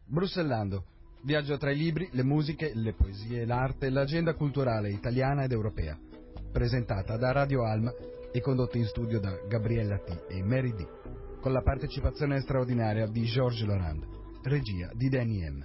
Bruxellando. Viaggio tra i libri, le musiche, le poesie, l'arte e l'agenda culturale italiana ed europea. Presentata da Radio Alma e condotta in studio da Gabriella T. e Mary D. Con la partecipazione straordinaria di Georges Laurent. Regia di Danny M.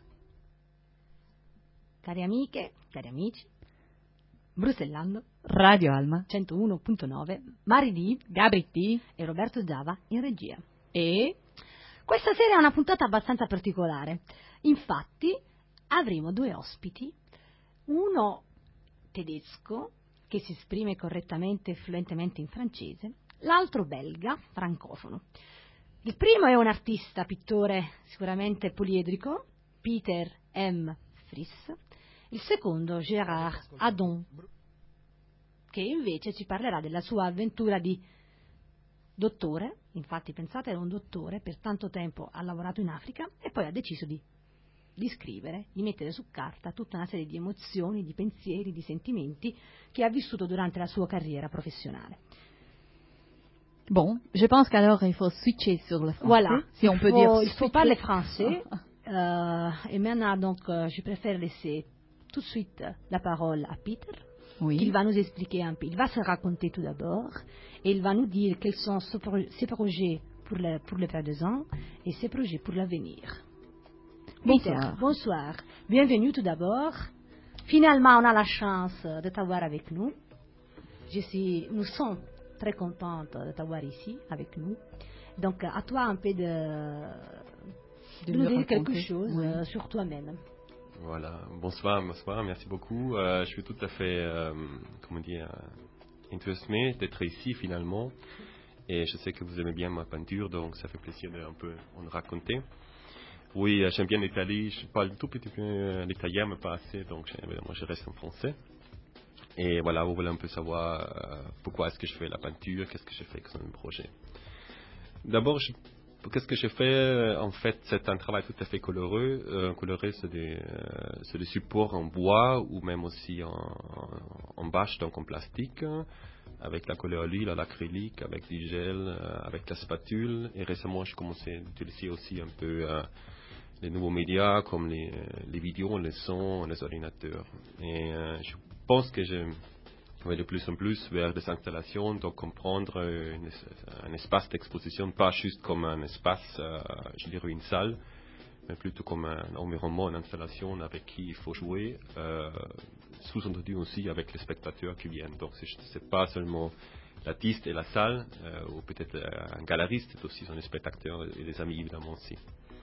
Cari amiche, cari amici, Bruxellando, Radio Alma 101.9, Mary D, Gabri T e Roberto Giava in regia. E questa sera è una puntata abbastanza particolare. Infatti avremo due ospiti, uno tedesco che si esprime correttamente e fluentemente in francese, l'altro belga, francofono. Il primo è un artista, pittore sicuramente poliedrico, Peter M. Friss. Il secondo, Gérard Adon, che invece ci parlerà della sua avventura di dottore. Infatti, pensate, era un dottore, per tanto tempo ha lavorato in Africa e poi ha deciso di scrivere, di mettere su carta tutta una serie di emozioni, di pensieri, di sentimenti che ha vissuto durante la sua carriera professionale. Bon, je pense qu'alors il faut switcher sur le français, voilà, si on peut dire. Il faut parler français. Et maintenant, donc, je préfère laisser tout de suite la parole à Peter. Oui. Il va nous expliquer un peu. Il va se raconter tout d'abord et il va nous dire quels sont ses projets pour le présent et ses projets pour l'avenir. Bonsoir. Peter, bonsoir. Bienvenue tout d'abord. Finalement, on a la chance de t'avoir avec nous. Nous sommes très contentes de t'avoir ici avec nous. Donc, à toi un peu de nous dire quelque chose sur toi-même. Voilà, bonsoir, merci beaucoup. Je suis tout à fait, enthousiasmé d'être ici finalement. Et je sais que vous aimez bien ma peinture, donc ça fait plaisir de un peu en raconter. Oui, j'aime bien l'Italie, je parle tout petit peu l'italien, mais pas assez, donc évidemment je reste en français. Et voilà, vous voulez un peu savoir pourquoi est-ce que je fais la peinture, qu'est-ce que je fais comme projet. D'abord, qu'est-ce que je fais? En fait, c'est un travail tout à fait coloré. Coloré, c'est des supports en bois ou même aussi en bâche, donc en plastique, avec la couleur à l'huile, à l'acrylique, avec du gel, avec la spatule. Et récemment, je commençais à utiliser aussi un peu les nouveaux médias comme les vidéos, les sons, les ordinateurs. Et je pense que je vais de plus en plus vers des installations, donc comprendre un espace d'exposition, pas juste comme un espace, je dirais une salle, mais plutôt comme un environnement, une installation avec qui il faut jouer, sous-entendu aussi avec les spectateurs qui viennent. Donc c'est pas seulement l'artiste et la salle, ou peut-être un galeriste, c'est aussi son spectateurs et les amis évidemment aussi.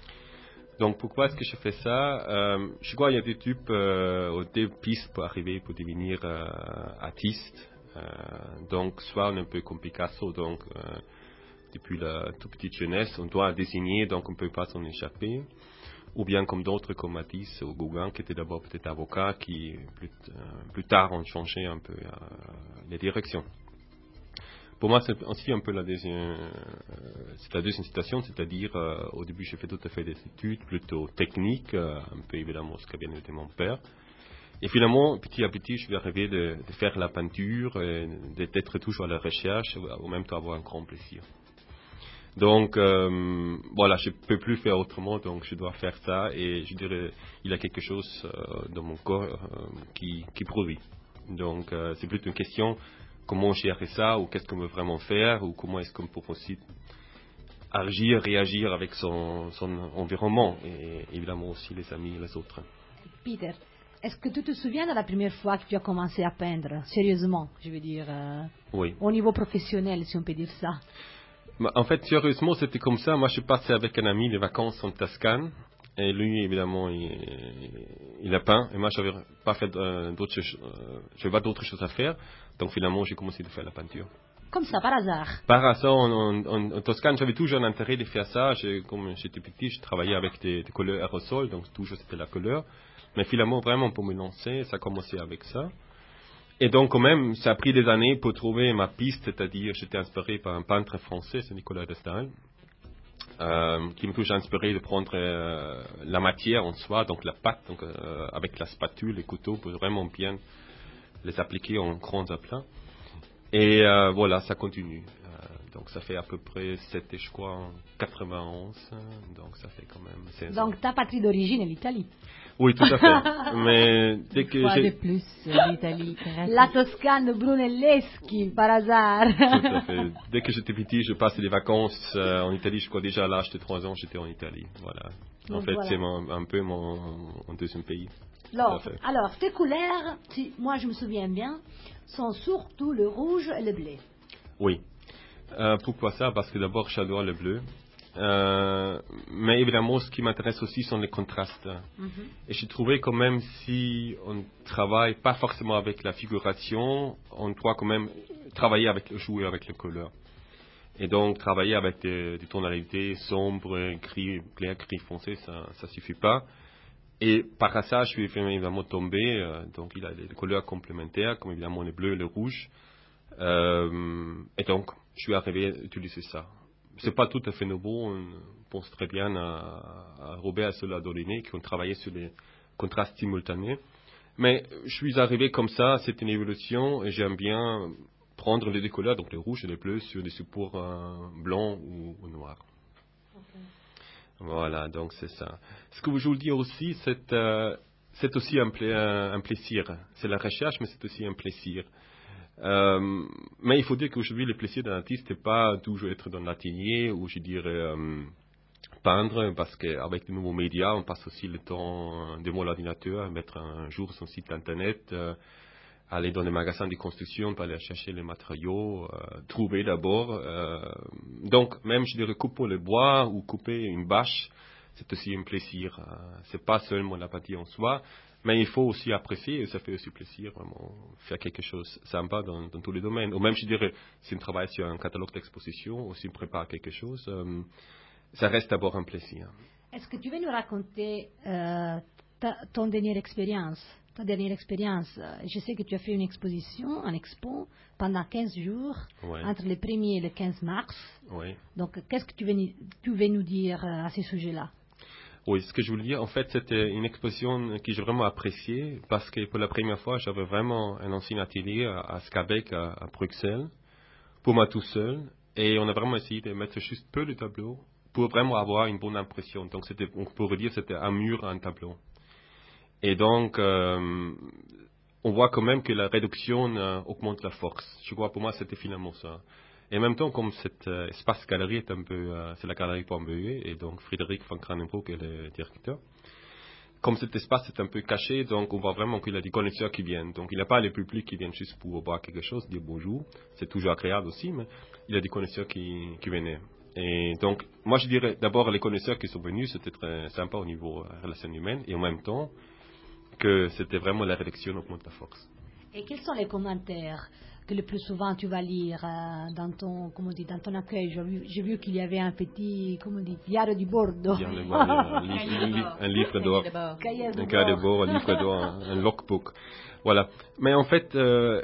Donc pourquoi est-ce que je fais ça? Je crois qu'il y a deux pistes pour arriver, pour devenir artiste. Donc soit on est un peu comme Picasso, donc depuis la toute petite jeunesse, on doit dessiner, donc on ne peut pas s'en échapper. Ou bien comme d'autres, comme Matisse ou Gauguin, qui étaient d'abord peut-être avocats, qui plus tard ont changé un peu les directions. Pour moi, c'est aussi un peu la deuxième situation, c'est-à-dire au début, j'ai fait tout à fait des études plutôt techniques, un peu évidemment ce qu'a bien été mon père. Et finalement, petit à petit, je suis arrivé de faire la peinture, d'être toujours à la recherche, ou même d'avoir un grand plaisir. Donc, voilà, je ne peux plus faire autrement, donc je dois faire ça, et je dirais, il y a quelque chose dans mon corps qui produit. Donc, c'est plutôt une question. Comment gérer ça, ou qu'est-ce qu'on veut vraiment faire, ou comment est-ce qu'on peut aussi agir, réagir avec son environnement, et évidemment aussi les amis et les autres. Peter, est-ce que tu te souviens de la première fois que tu as commencé à peindre, sérieusement, je veux dire, oui. Au niveau professionnel, si on peut dire ça? En fait, sérieusement, c'était comme ça. Moi, je suis passé avec un ami des vacances en Toscane. Et lui, évidemment, il a peint. Et moi, je n'avais pas fait d'autres choses à faire. Donc, finalement, j'ai commencé à faire la peinture. Comme ça, par hasard? Par hasard, en Toscane, j'avais toujours un intérêt de faire ça. Comme j'étais petit, je travaillais avec des couleurs aérosols. Donc, toujours, c'était la couleur. Mais finalement, vraiment, pour me lancer, ça a commencé avec ça. Et donc, quand même, ça a pris des années pour trouver ma piste. C'est-à-dire, j'étais inspiré par un peintre français, c'est Nicolas Destal. Qui m'a toujours inspiré de prendre la matière en soi, donc la pâte, donc, avec la spatule, les couteaux, pour vraiment bien les appliquer en grands aplats. Et voilà, ça continue. Donc ça fait à peu près, c'était je crois en 91, donc ça fait quand même 16 Donc ans. ta patrie d'origine est l'Italie. Oui, tout à fait. Mais dès que Fois j'ai... de plus, l'Italie. La Toscane Brunelleschi, par hasard. Tout à fait. Dès que j'étais petit, je passais des vacances en Italie. Je crois déjà à l'âge de 3 ans, j'étais en Italie. Voilà. En Donc fait, voilà. c'est un peu mon deuxième pays. Alors, tes couleurs, moi je me souviens bien, sont surtout le rouge et le bleu. Oui. Pourquoi ça? Parce que d'abord, j'adore le bleu. Mais évidemment, ce qui m'intéresse aussi sont les contrastes. Et j'ai trouvé quand même, si on travaille pas forcément avec la figuration, on doit quand même jouer avec les couleurs. Et donc, travailler avec des tonalités sombres, gris, clair, gris foncé, ça suffit pas. Et par hasard, je suis évidemment tombé, donc il a des couleurs complémentaires, comme évidemment le bleu et le rouge. Et donc, je suis arrivé à utiliser ça. C'est pas tout à fait nouveau, on pense très bien à Robert Sola-Doliné, qui ont travaillé sur les contrastes simultanés. Mais je suis arrivé comme ça, c'est une évolution, et j'aime bien prendre les deux couleurs, donc le rouge et le bleu, sur des supports blancs ou noirs. Voilà, donc c'est ça. Ce que je veux dire aussi, c'est aussi un plaisir. C'est la recherche, mais c'est aussi un plaisir. Mais il faut dire qu'aujourd'hui, le plaisir d'un artiste n'est pas toujours être dans l'atelier ou, je dirais, peindre, parce qu'avec les nouveaux médias, on passe aussi le temps devant l'ordinateur, mettre un jour son site internet, aller dans les magasins de construction pour aller chercher les matériaux, trouver d'abord. Donc, même, je dirais, couper le bois ou couper une bâche, c'est aussi un plaisir. C'est pas seulement la partie en soi, mais il faut aussi apprécier, et ça fait aussi plaisir, vraiment, faire quelque chose sympa dans tous les domaines. Ou même, je dirais, si on travaille sur un catalogue d'exposition, ou si on prépare quelque chose, ça reste d'abord un plaisir. Est-ce que tu veux nous raconter ton dernière expérience? Ta dernière expérience, je sais que tu as fait une exposition, un expo, pendant 15 jours, entre le 1er et le 15 mars. Oui. Donc, qu'est-ce que tu veux nous dire à ce sujet-là? Oui, ce que je voulais dire, en fait, c'était une exposition que j'ai vraiment appréciée, parce que pour la première fois, j'avais vraiment un ancien atelier à Schaerbeek, à Bruxelles, pour moi tout seul, et on a vraiment essayé de mettre juste peu de tableaux, pour vraiment avoir une bonne impression. Donc, on pourrait dire, c'était un mur, un tableau. Et donc, on voit quand même que la réduction augmente la force. Je crois, pour moi, c'était finalement ça. Et en même temps, comme cet espace galerie est un peu, c'est la galerie Pombeuil, et donc Frédéric van Kranenbroek est le directeur. Comme cet espace est un peu caché, donc on voit vraiment qu'il y a des connaisseurs qui viennent. Donc il n'y a pas les publics qui viennent juste pour voir quelque chose, dire bonjour. C'est toujours agréable aussi, mais il y a des connaisseurs qui venaient. Et donc, moi je dirais d'abord les connaisseurs qui sont venus, c'était très sympa au niveau relation humaine, et en même temps, que c'était vraiment la réduction augmente la force. Et quels sont les commentaires que le plus souvent tu vas lire dans ton accueil? J'ai vu qu'il y avait un petit, diario di bordo. Un livre d'or. Un cahier de bord, un livre d'or, un logbook. Voilà. Mais en fait,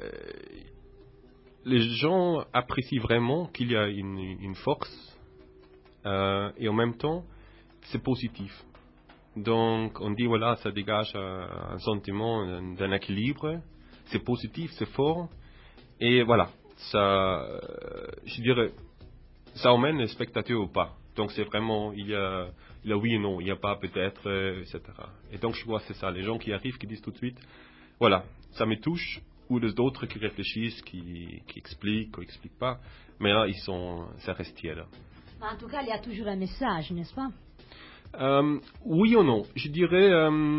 les gens apprécient vraiment qu'il y a une force et en même temps, c'est positif. Donc, on dit, voilà, ça dégage un sentiment d'un équilibre. C'est positif, c'est fort. Et voilà, ça, je dirais, ça emmène le spectateur ou pas. Donc, c'est vraiment, il y a oui et non, il n'y a pas peut-être, etc. Et donc, je vois, c'est ça. Les gens qui arrivent, qui disent tout de suite, voilà, ça me touche. Ou les autres qui réfléchissent, qui expliquent ou expliquent pas. Mais là, ça reste là. En tout cas, il y a toujours un message, n'est-ce pas? Oui ou non. Je dirais,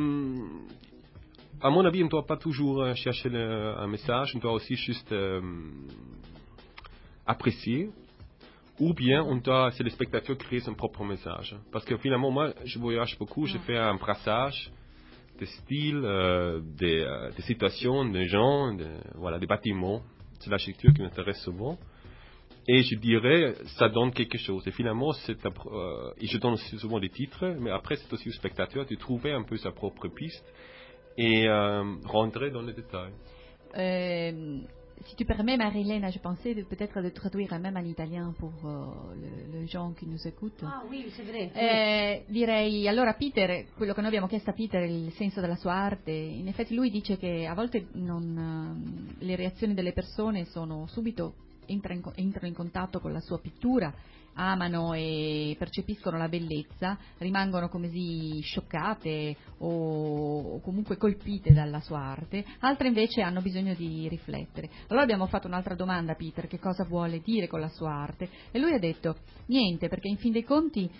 à mon avis, on ne doit pas toujours chercher un message, on doit aussi juste apprécier, ou bien c'est le spectateur qui crée son propre message. Parce que finalement, moi, je voyage beaucoup, je fais un brassage des styles, des situations, des gens, des bâtiments. C'est l'architecture qui m'intéresse souvent. Et je dirais, ça donne quelque chose. Et finalement, et je donne aussi souvent des titres, mais après, c'est aussi au spectateur de trouver un peu sa propre piste et rentrer dans les détails. Si tu permets, Marilena, je pensais peut-être de traduire même en italien pour le gens qui nous écoutent. Ah oui, c'est vrai. Direi, allora Peter, quello che noi abbiamo chiesto a Peter, il senso della sua arte, in effetti lui dice che a volte le reazioni delle persone sono subito entrano in contatto con la sua pittura, amano e percepiscono la bellezza, rimangono come scioccate o comunque colpite dalla sua arte, altre invece hanno bisogno di riflettere. Allora abbiamo fatto un'altra domanda a Peter, che cosa vuole dire con la sua arte, e lui ha detto niente, perché in fin dei conti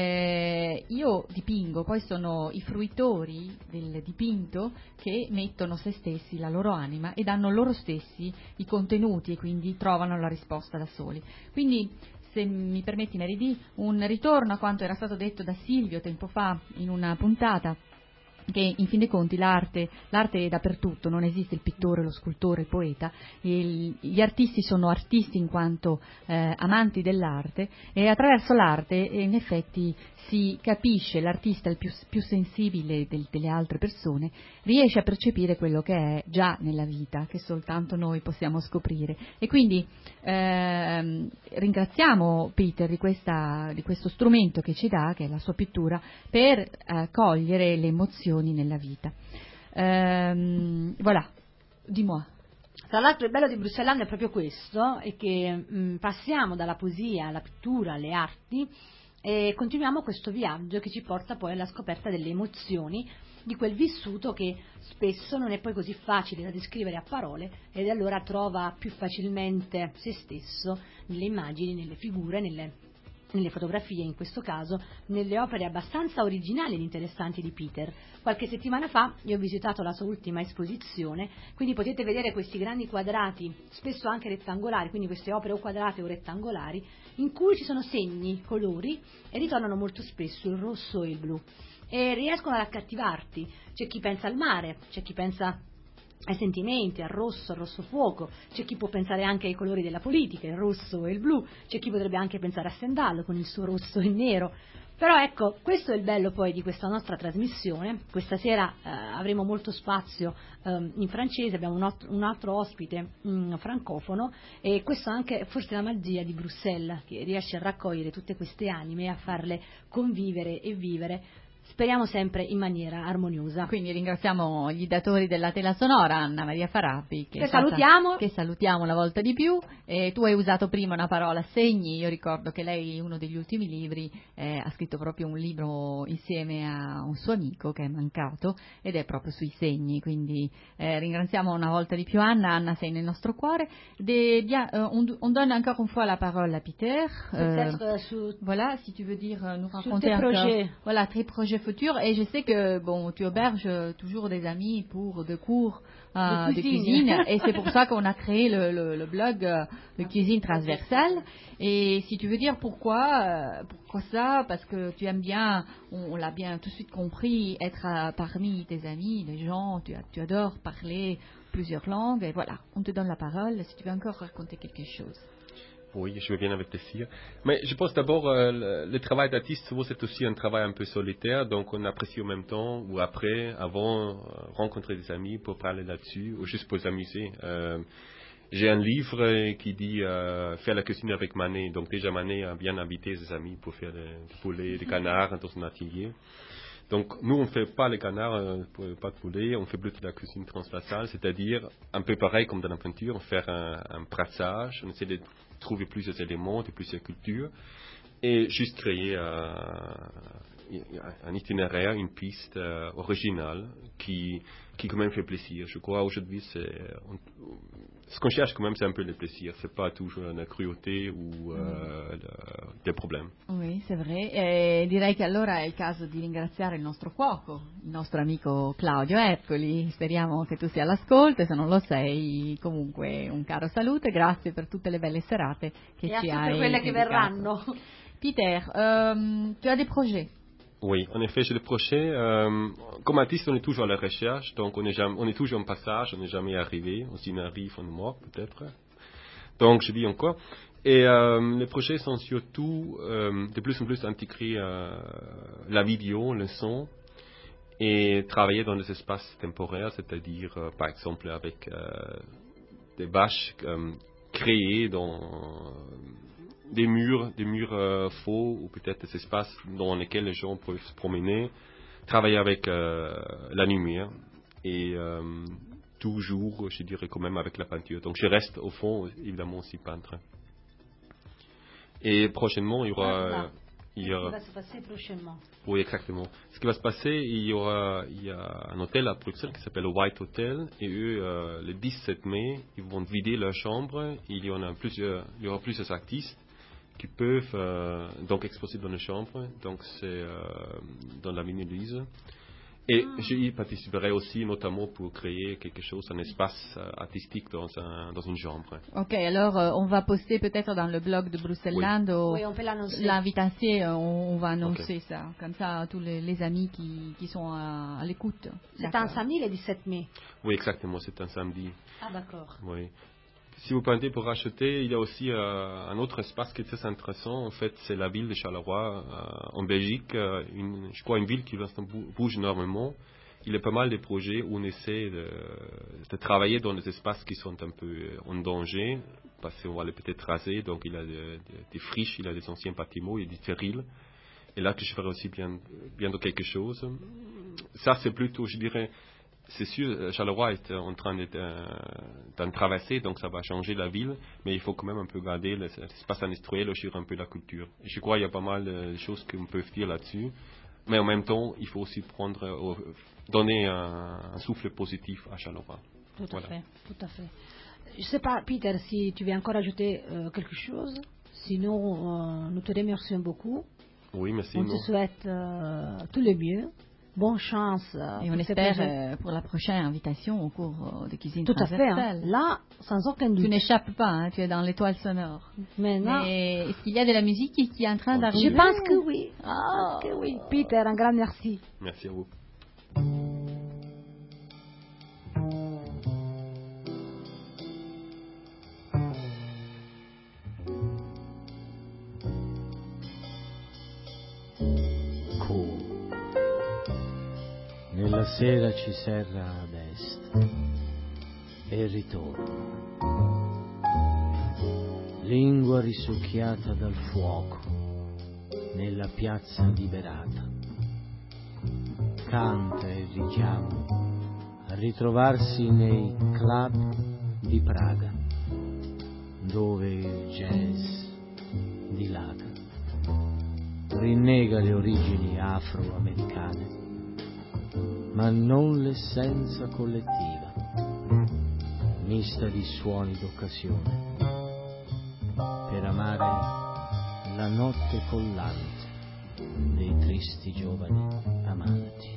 io dipingo, poi sono i fruitori del dipinto che mettono se stessi, la loro anima, e danno loro stessi i contenuti e quindi trovano la risposta da soli. Quindi, se mi permetti, Mary, un ritorno a quanto era stato detto da Silvio tempo fa in una puntata, che in fin dei conti l'arte è dappertutto, non esiste il pittore, lo scultore, il poeta, gli artisti sono artisti in quanto amanti dell'arte, e attraverso l'arte in effetti si capisce, l'artista è il più sensibile delle altre persone, riesce a percepire quello che è già nella vita, che soltanto noi possiamo scoprire. E quindi ringraziamo Peter di questo strumento che ci dà, che è la sua pittura, per cogliere le emozioni nella vita. Voilà, dis-moi. Tra l'altro il bello di Bruxelles è proprio questo, è che passiamo dalla poesia alla pittura, alle arti, e continuiamo questo viaggio che ci porta poi alla scoperta delle emozioni, di quel vissuto che spesso non è poi così facile da descrivere a parole, ed allora trova più facilmente se stesso nelle immagini, nelle figure, nelle fotografie, in questo caso nelle opere abbastanza originali ed interessanti di Peter. Qualche settimana fa io ho visitato la sua ultima esposizione, quindi potete vedere questi grandi quadrati, spesso anche rettangolari, quindi queste opere o quadrate o rettangolari, in cui ci sono segni, colori, e ritornano molto spesso il rosso e il blu, e riescono ad accattivarti. C'è chi pensa al mare, c'è chi pensa ai sentimenti, al rosso fuoco, c'è chi può pensare anche ai colori della politica, il rosso e il blu, c'è chi potrebbe anche pensare a Stendhal con il suo rosso e nero. Però ecco, questo è il bello poi di questa nostra trasmissione. Questa sera avremo molto spazio in francese, abbiamo un altro ospite francofono, e questo anche forse la magia di Bruxelles, che riesce a raccogliere tutte queste anime e a farle convivere e vivere, speriamo sempre in maniera armoniosa. Quindi ringraziamo gli datori della tela sonora, Anna Maria Farabbi, che salutiamo una volta di più. Tu hai usato prima una parola, segni. Io ricordo che lei, uno degli ultimi libri, ha scritto proprio un libro insieme a un suo amico che è mancato, ed è proprio sui segni. Quindi ringraziamo una volta di più Anna. Anna, sei nel nostro cuore. On donne encore une fois la parole à Peter. Voilà, si tu veux dire, nous raconter encore. Voilà, tes projets futurs. Et je sais que tu héberges toujours des amis pour des cours de cuisine, et c'est pour ça qu'on a créé le blog de cuisine transversale. Et si tu veux dire pourquoi ça, parce que tu aimes bien, on l'a bien tout de suite compris, être parmi tes amis, les gens, tu adores parler plusieurs langues, et voilà, on te donne la parole si tu veux encore raconter quelque chose. Oui, je veux bien avec plaisir. Mais je pense d'abord, le travail d'artiste, souvent c'est aussi un travail un peu solitaire, donc on apprécie en même temps ou après, avant, rencontrer des amis pour parler là-dessus, ou juste pour s'amuser. J'ai un livre qui dit faire la cuisine avec Manet, donc déjà Manet a bien invité ses amis pour faire des poulets, des canards dans son atelier. Donc nous on ne fait pas les canards, pas de poulet, on fait plutôt de la cuisine transversale, c'est-à-dire un peu pareil comme dans la peinture, on fait un brassage, on essaie de trouver plusieurs éléments de plusieurs cultures et juste créer un itinéraire, une piste originale qui quand même fait plaisir. Je crois aujourd'hui ce qu'on cherche quand même c'est un peu le plaisir, c'est pas toujours la cruauté ou des problèmes. Oui, c'est vrai. E direi che allora è il caso di ringraziare il nostro cuoco, il nostro amico Claudio Ercoli. Speriamo che tu sia all'ascolto, e se non lo sei comunque un caro saluto e grazie per tutte le belle serate che ci hai per quelle che verranno. Peter, tu as des projets? Oui, en effet, j'ai des projets. Comme artiste, on est toujours à la recherche, donc on est toujours en passage, on n'est jamais arrivé. On s'y arrive en mort, peut-être. Donc, je dis encore. Et les projets sont surtout de plus en plus intégrer la vidéo, le son, et travailler dans des espaces temporaires, c'est-à-dire, par exemple, avec des bâches créées dans des murs faux, ou peut-être des espaces dans lesquels les gens peuvent se promener, travailler avec la lumière et toujours, je dirais, quand même avec la peinture. Donc je reste au fond, évidemment, aussi peintre. Et prochainement, il y aura... Ce qui va se passer prochainement. Oui, exactement. Ce qui va se passer, il y a un hôtel à Bruxelles qui s'appelle le White Hotel, et eux, le 17 mai, ils vont vider leur chambre. Il y aura plusieurs artistes qui peuvent donc exposer dans les chambres. Donc c'est dans la Mini-Lise. Et j'y participerai aussi, notamment pour créer quelque chose, un espace artistique dans une chambre. Ok, alors on va poster peut-être dans le blog de Bruxelles-Land Oui, on peut l'annoncer. l'invitation, on va annoncer ça, comme ça à tous les amis qui sont à l'écoute. C'est un samedi le 17 mai. Oui, exactement, c'est un samedi. Ah, d'accord. Oui. Si vous partez pour acheter, il y a aussi un autre espace qui est très intéressant. En fait, c'est la ville de Charleroi, en Belgique. Je crois une ville qui bouge énormément. Il y a pas mal de projets où on essaie de travailler dans des espaces qui sont un peu en danger, parce qu'on va les peut-être raser. Donc, il y a des friches, il y a des anciens bâtiments, il y a des terrils. Et là, que je ferai aussi bientôt quelque chose. Ça, c'est plutôt, je dirais... C'est sûr, Charleroi est en train d'en traverser, donc ça va changer la ville, mais il faut quand même un peu garder l'espace industriel, aussi un peu la culture. Et je crois qu'il y a pas mal de choses qu'on peut dire là-dessus, mais en même temps, il faut aussi donner un souffle positif à Charleroi. Tout à fait. Je ne sais pas, Peter, si tu veux encore ajouter quelque chose. Sinon, nous te remercions beaucoup. Oui, merci. On te souhaite tout le mieux. Bonne chance. Et on espère pour la prochaine invitation au cours de cuisine tout transversale. Tout à fait. Là, sans aucun doute. Tu n'échappes pas, hein, tu es dans l'étoile sonore. Mais est-ce qu'il y a de la musique qui est en train d'arriver? Je pense que oui. Peter, un grand merci. Merci à vous. Nella sera ci serra ad est e ritorno, lingua risucchiata dal fuoco nella piazza liberata, canta e richiama a ritrovarsi nei club di Praga, dove il jazz dilaga, rinnega le origini afroamericane, ma non l'essenza collettiva, mista di suoni d'occasione, per amare la notte collante dei tristi giovani amanti.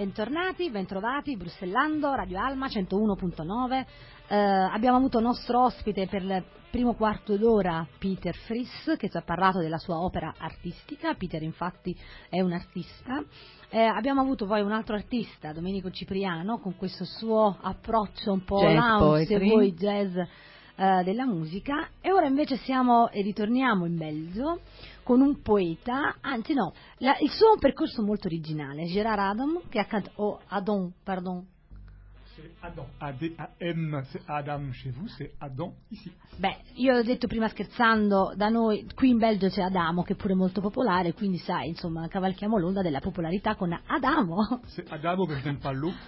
bentornati, bentrovati, Brussellando, Radio Alma 101.9. Abbiamo avuto nostro ospite per il primo quarto d'ora Peter Friss, che ci ha parlato della sua opera artistica. Peter infatti è un artista. Abbiamo avuto poi un altro artista, Domenico Cipriano, con questo suo approccio un po' Jazz lounge, se poetry. vuoi, jazz della musica. E ora invece ritorniamo in Belgio con un poeta, anzi no, il suo è un percorso molto originale, Gérard Adam, che Adon, pardon. C'est Adam, A-D-A-M, c'est Adam chez vous, c'est Adam ici. Beh, io ho detto prima scherzando, da noi qui in Belgio c'è Adamo, che è pure molto popolare, quindi sai, insomma, cavalchiamo l'onda della popolarità con Adamo. C'est Adamo, mais je n'aime pas l'eau.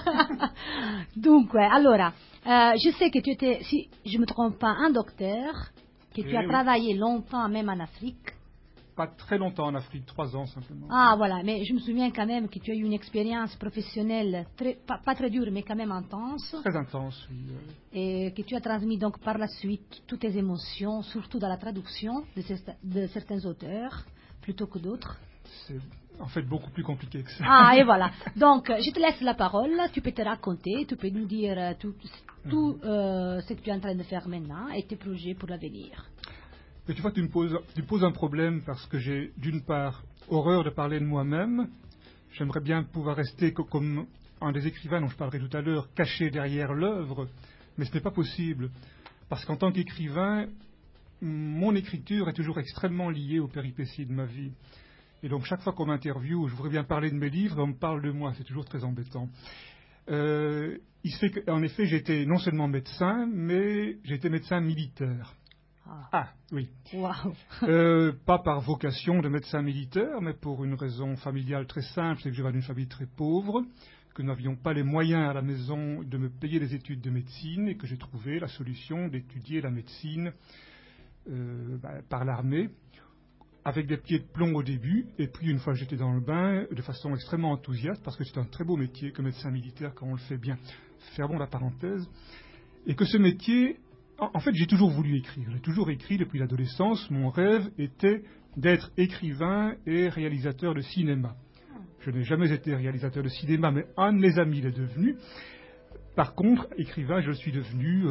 Dunque, allora, je sais que tu étais, si je me trompe pas, un docteur, que tu as travaillé longtemps même en Afrique. Pas très longtemps en Afrique, 3 ans simplement. Ah voilà, mais je me souviens quand même que tu as eu une expérience professionnelle pas très dure, mais quand même intense. Très intense, oui. Et que tu as transmis donc par la suite toutes tes émotions, surtout dans la traduction de certains auteurs, plutôt que d'autres. C'est en fait beaucoup plus compliqué que ça. Ah, et voilà. Donc, je te laisse la parole, tu peux te raconter, tu peux nous dire tout ce que tu es en train de faire maintenant et tes projets pour l'avenir. Mais tu vois, tu poses un problème parce que j'ai, d'une part, horreur de parler de moi-même. J'aimerais bien pouvoir rester comme un des écrivains dont je parlerai tout à l'heure, caché derrière l'œuvre, mais ce n'est pas possible. Parce qu'en tant qu'écrivain, mon écriture est toujours extrêmement liée aux péripéties de ma vie. Et donc chaque fois qu'on m'interviewe, je voudrais bien parler de mes livres, on me parle de moi, c'est toujours très embêtant. Il se fait qu'en effet, j'ai été non seulement médecin, mais j'ai été médecin militaire. Ah, oui. Wow. Pas par vocation de médecin militaire, mais pour une raison familiale très simple, c'est que je viens d'une famille très pauvre, que nous n'avions pas les moyens à la maison de me payer les études de médecine et que j'ai trouvé la solution d'étudier la médecine par l'armée, avec des pieds de plomb au début, et puis une fois que j'étais dans le bain, de façon extrêmement enthousiaste, parce que c'est un très beau métier que médecin militaire quand on le fait bien. Fermons la parenthèse. Et que ce métier... En fait, j'ai toujours voulu écrire. J'ai toujours écrit depuis l'adolescence. Mon rêve était d'être écrivain et réalisateur de cinéma. Je n'ai jamais été réalisateur de cinéma, mais un de mes amis l'est devenu. Par contre, écrivain, je le suis devenu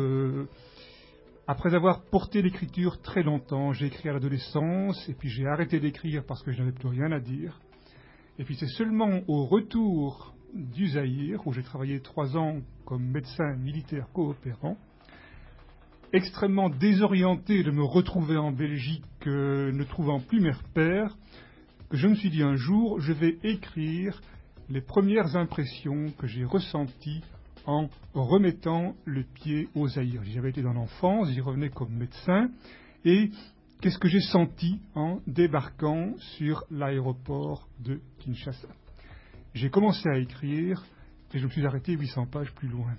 après avoir porté l'écriture très longtemps. J'ai écrit à l'adolescence, et puis j'ai arrêté d'écrire parce que je n'avais plus rien à dire. Et puis c'est seulement au retour du Zaïre, où j'ai travaillé 3 ans comme médecin militaire coopérant, extrêmement désorienté de me retrouver en Belgique, ne trouvant plus mes repères, que je me suis dit un jour, je vais écrire les premières impressions que j'ai ressenties en remettant le pied au Zaïre. J'avais été dans l'enfance, j'y revenais comme médecin, et qu'est-ce que j'ai senti en débarquant sur l'aéroport de Kinshasa? J'ai commencé à écrire, et je me suis arrêté 800 pages plus loin.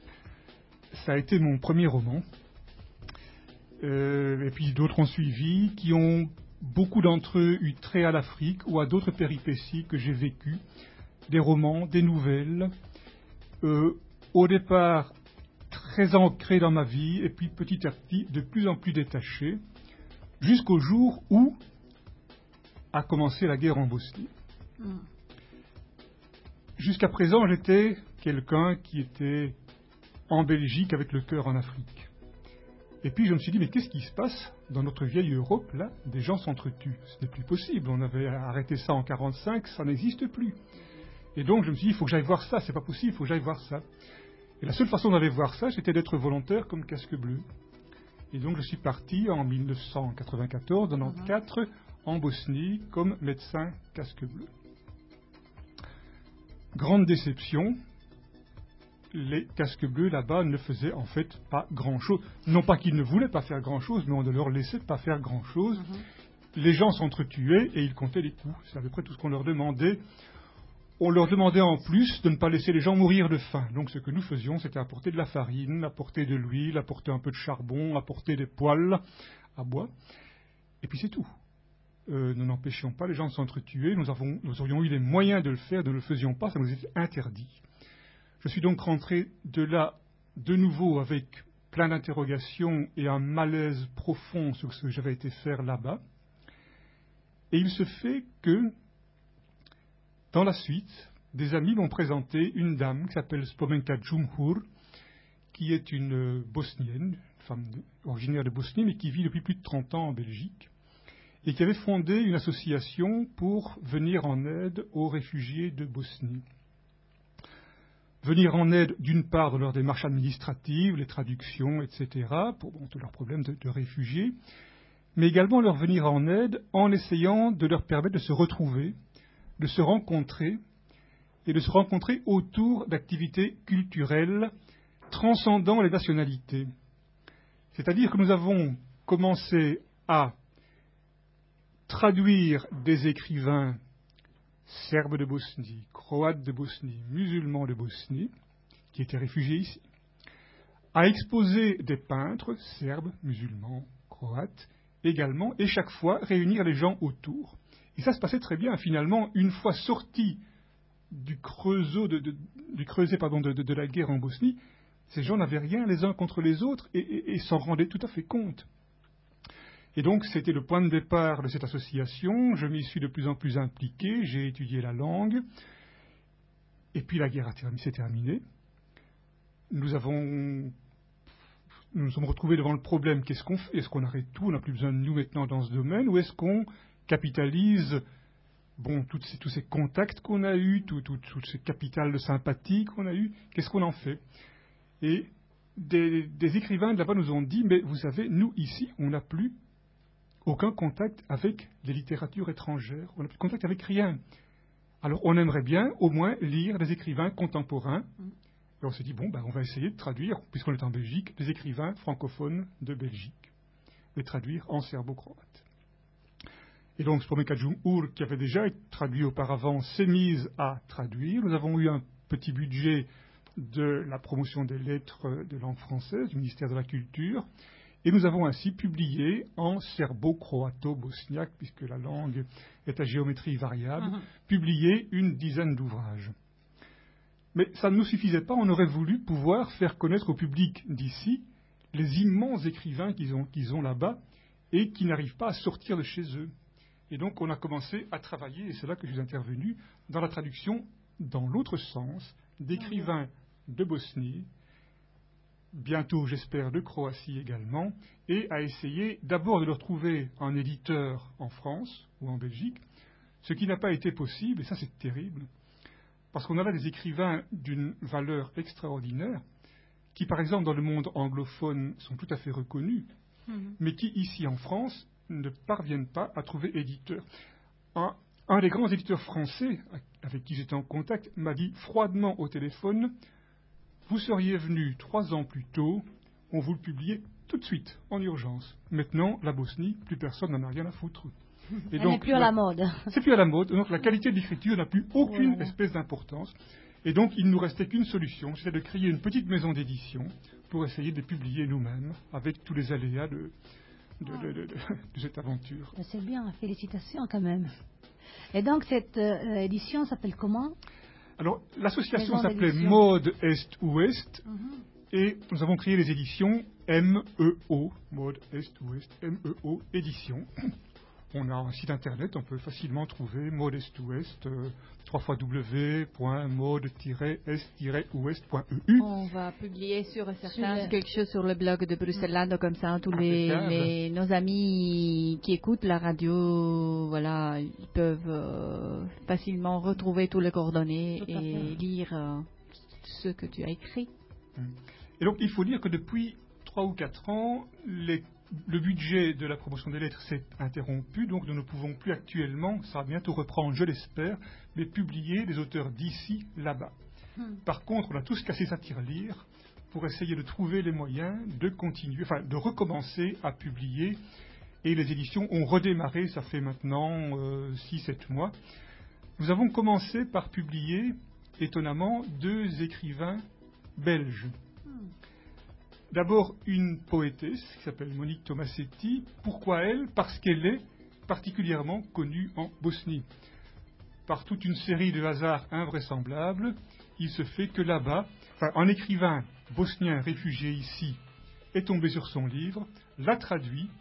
Ça a été mon premier roman. Et puis d'autres ont suivi, qui ont beaucoup d'entre eux eu trait à l'Afrique ou à d'autres péripéties que j'ai vécues, des romans, des nouvelles, au départ très ancrés dans ma vie, et puis petit à petit de plus en plus détachés, jusqu'au jour où a commencé la guerre en Bosnie. Jusqu'à présent, j'étais quelqu'un qui était en Belgique avec le cœur en Afrique. Et puis je me suis dit, mais qu'est-ce qui se passe dans notre vieille Europe, là? Des gens s'entretuent. Ce n'est plus possible. On avait arrêté ça en 1945, ça n'existe plus. Et donc je me suis dit, il faut que j'aille voir ça, c'est pas possible, il faut que j'aille voir ça. Et la seule façon d'aller voir ça, c'était d'être volontaire comme casque bleu. Et donc je suis parti en 1994, dans 1994, en Bosnie, comme médecin casque bleu. Grande déception. Les casques bleus là-bas ne faisaient en fait pas grand-chose. Non pas qu'ils ne voulaient pas faire grand-chose, mais on ne leur laissait pas faire grand-chose. Les gens s'entretuaient et ils comptaient les coups. C'est à peu près tout ce qu'on leur demandait. On leur demandait en plus de ne pas laisser les gens mourir de faim. Donc ce que nous faisions, c'était apporter de la farine, apporter de l'huile, apporter un peu de charbon, apporter des poêles à bois. Et puis c'est tout. Nous n'empêchions pas les gens de s'entretuer. Nous aurions eu les moyens de le faire, nous ne le faisions pas, ça nous était interdit. Je suis donc rentré de là, de nouveau, avec plein d'interrogations et un malaise profond sur ce que j'avais été faire là-bas. Et il se fait que, dans la suite, des amis m'ont présenté une dame qui s'appelle Spomenka Djumhur, qui est une Bosnienne, une femme originaire de Bosnie, mais qui vit depuis plus de 30 ans en Belgique, et qui avait fondé une association pour venir en aide aux réfugiés de Bosnie. Venir en aide, d'une part, dans leurs démarches administratives, les traductions, etc., pour tous leurs problèmes de réfugiés, mais également leur venir en aide en essayant de leur permettre de se retrouver, de se rencontrer, et de se rencontrer autour d'activités culturelles transcendant les nationalités. C'est-à-dire que nous avons commencé à traduire des écrivains serbes de Bosnie, croates de Bosnie, musulmans de Bosnie, qui étaient réfugiés ici, à exposer des peintres serbes, musulmans, croates, également, et chaque fois réunir les gens autour. Et ça se passait très bien. Finalement, une fois sortis du creuset de la guerre en Bosnie, ces gens n'avaient rien les uns contre les autres et s'en rendaient tout à fait compte. Et donc, c'était le point de départ de cette association. Je m'y suis de plus en plus impliqué, j'ai étudié la langue, et puis la guerre s'est terminée. Nous nous sommes retrouvés devant le problème, qu'est-ce qu'on fait? Est-ce qu'on arrête tout? On n'a plus besoin de nous maintenant dans ce domaine? Ou est-ce qu'on capitalise tous ces contacts qu'on a eus, toutes ces capitales de sympathie qu'on a eues? Qu'est-ce qu'on en fait? Et des écrivains de là-bas nous ont dit, mais vous savez, nous ici, on n'a plus aucun contact avec les littératures étrangères, on n'a plus de contact avec rien. Alors on aimerait bien au moins lire des écrivains contemporains. Et on s'est dit, on va essayer de traduire, puisqu'on est en Belgique, des écrivains francophones de Belgique, les traduire en serbo-croate. Et donc Spomenka Djumhur, qui avait déjà été traduit auparavant, s'est mise à traduire. Nous avons eu un petit budget de la promotion des lettres de langue française, du ministère de la Culture, et nous avons ainsi publié en serbo-croato-bosniaque, puisque la langue est à géométrie variable, publié une dizaine d'ouvrages. Mais ça ne nous suffisait pas, on aurait voulu pouvoir faire connaître au public d'ici les immenses écrivains qu'ils ont là-bas et qui n'arrivent pas à sortir de chez eux. Et donc on a commencé à travailler, et c'est là que je suis intervenu, dans la traduction, dans l'autre sens, d'écrivains de Bosnie, bientôt j'espère de Croatie également, et à essayer d'abord de leur trouver un éditeur en France ou en Belgique, ce qui n'a pas été possible, et ça c'est terrible, parce qu'on a là des écrivains d'une valeur extraordinaire, qui par exemple dans le monde anglophone sont tout à fait reconnus, mais qui ici en France ne parviennent pas à trouver éditeur. Un des grands éditeurs français avec qui j'étais en contact m'a dit froidement au téléphone, vous seriez venu 3 ans plus tôt, on vous le publiait tout de suite, en urgence. Maintenant, la Bosnie, plus personne n'en a rien à foutre. Et donc, n'est plus à la mode. C'est plus à la mode, donc la qualité de l'écriture n'a plus aucune espèce d'importance. Et donc, il ne nous restait qu'une solution, c'était de créer une petite maison d'édition pour essayer de les publier nous-mêmes, avec tous les aléas de cette aventure. C'est bien, félicitations quand même. Et donc, cette édition s'appelle comment? Alors, l'association s'appelait Mode Est-Ouest, et nous avons créé les éditions MEO, Mode Est-Ouest, MEO Édition. On a un site internet, on peut facilement trouver Mode Est-Ouest, www.mode-est-ouest.eu. On va publier sur certains quelque chose sur le blog de Bruxelles, comme ça tous nos amis qui écoutent la radio, voilà, ils peuvent facilement retrouver tous les coordonnées et lire ce que tu as écrit. Et donc il faut dire que depuis 3 ou 4 ans, le budget de la promotion des lettres s'est interrompu, donc nous ne pouvons plus actuellement, ça va bientôt reprendre, je l'espère, mais publier des auteurs d'ici, là-bas. Par contre, on a tous cassé sa tirelire pour essayer de trouver les moyens de continuer, de recommencer à publier, et les éditions ont redémarré, ça fait maintenant 6-7 mois. Nous avons commencé par publier, étonnamment, 2 écrivains belges. D'abord, une poétesse qui s'appelle Monique Tomasetti. Pourquoi elle? Parce qu'elle est particulièrement connue en Bosnie. Par toute une série de hasards invraisemblables, il se fait que là-bas, un écrivain bosnien réfugié ici est tombé sur son livre, l'a traduit,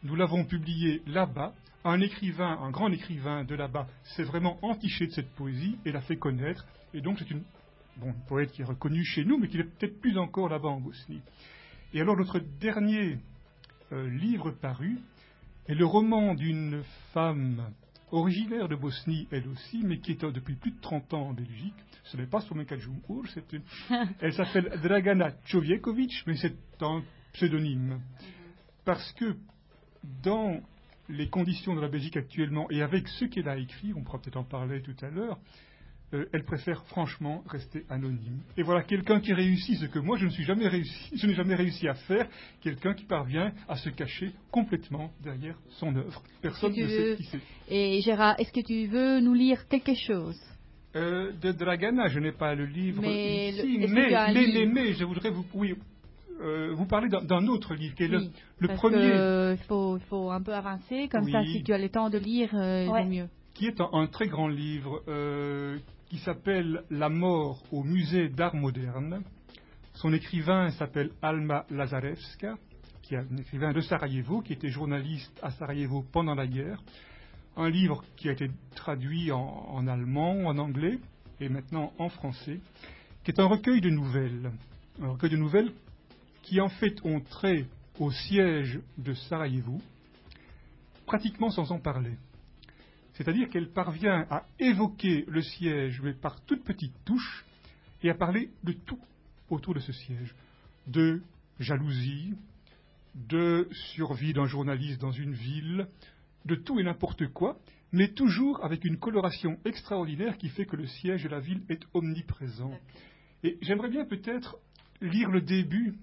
Nous l'avons publié là-bas. Un grand écrivain de là-bas s'est vraiment entiché de cette poésie et l'a fait connaître. Et donc c'est une poète qui est reconnue chez nous, mais qui n'est peut-être plus encore là-bas en Bosnie. Et alors notre dernier livre paru est le roman d'une femme originaire de Bosnie, elle aussi, mais qui est depuis plus de 30 ans en Belgique. Ce n'est pas Slomenka Djumhur, elle s'appelle Dragana Čovjeković, mais c'est un pseudonyme. Parce que dans les conditions de la Belgique actuellement, et avec ce qu'elle a écrit, on pourra peut-être en parler tout à l'heure, elle préfère franchement rester anonyme. Et voilà quelqu'un qui réussit ce que moi je n'ai jamais réussi à faire, quelqu'un qui parvient à se cacher complètement derrière son œuvre. Personne ne sait qui c'est. Et Gérard, est-ce que tu veux nous lire quelque chose de Dragana, je n'ai pas le livre ici, mais je voudrais vous parler d'un autre livre, qui est le premier. Il faut un peu avancer, comme ça, si tu as le temps de lire, il vaut mieux. Qui est un très grand livre qui s'appelle La mort au musée d'art moderne. Son écrivain s'appelle Alma Lazarevska, qui est un écrivain de Sarajevo, qui était journaliste à Sarajevo pendant la guerre. Un livre qui a été traduit en allemand, en anglais et maintenant en français, qui est un recueil de nouvelles. Un recueil de nouvelles qui en fait ont trait au siège de Sarajevo, pratiquement sans en parler. C'est-à-dire qu'elle parvient à évoquer le siège, mais par toutes petites touches, et à parler de tout autour de ce siège. De jalousie, de survie d'un journaliste dans une ville, de tout et n'importe quoi, mais toujours avec une coloration extraordinaire qui fait que le siège de la ville est omniprésent. Et j'aimerais bien peut-être lire le début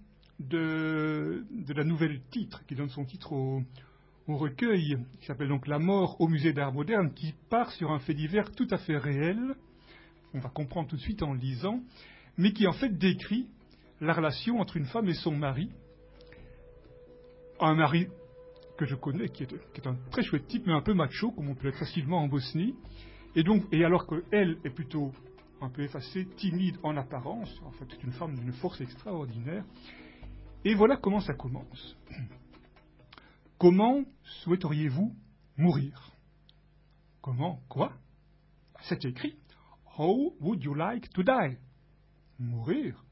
de la nouvelle titre, qui donne son titre au recueil, qui s'appelle donc La mort au musée d'art moderne, qui part sur un fait divers tout à fait réel, on va comprendre tout de suite en le lisant, mais qui en fait décrit la relation entre une femme et son mari, un mari que je connais, qui est un très chouette type, mais un peu macho, comme on peut l'être facilement en Bosnie, et alors qu'elle est plutôt un peu effacée, timide en apparence, en fait c'est une femme d'une force extraordinaire, et voilà comment ça commence. Comment souhaiteriez-vous mourir? Comment? Quoi? C'est écrit. How would you like to die? Mourir.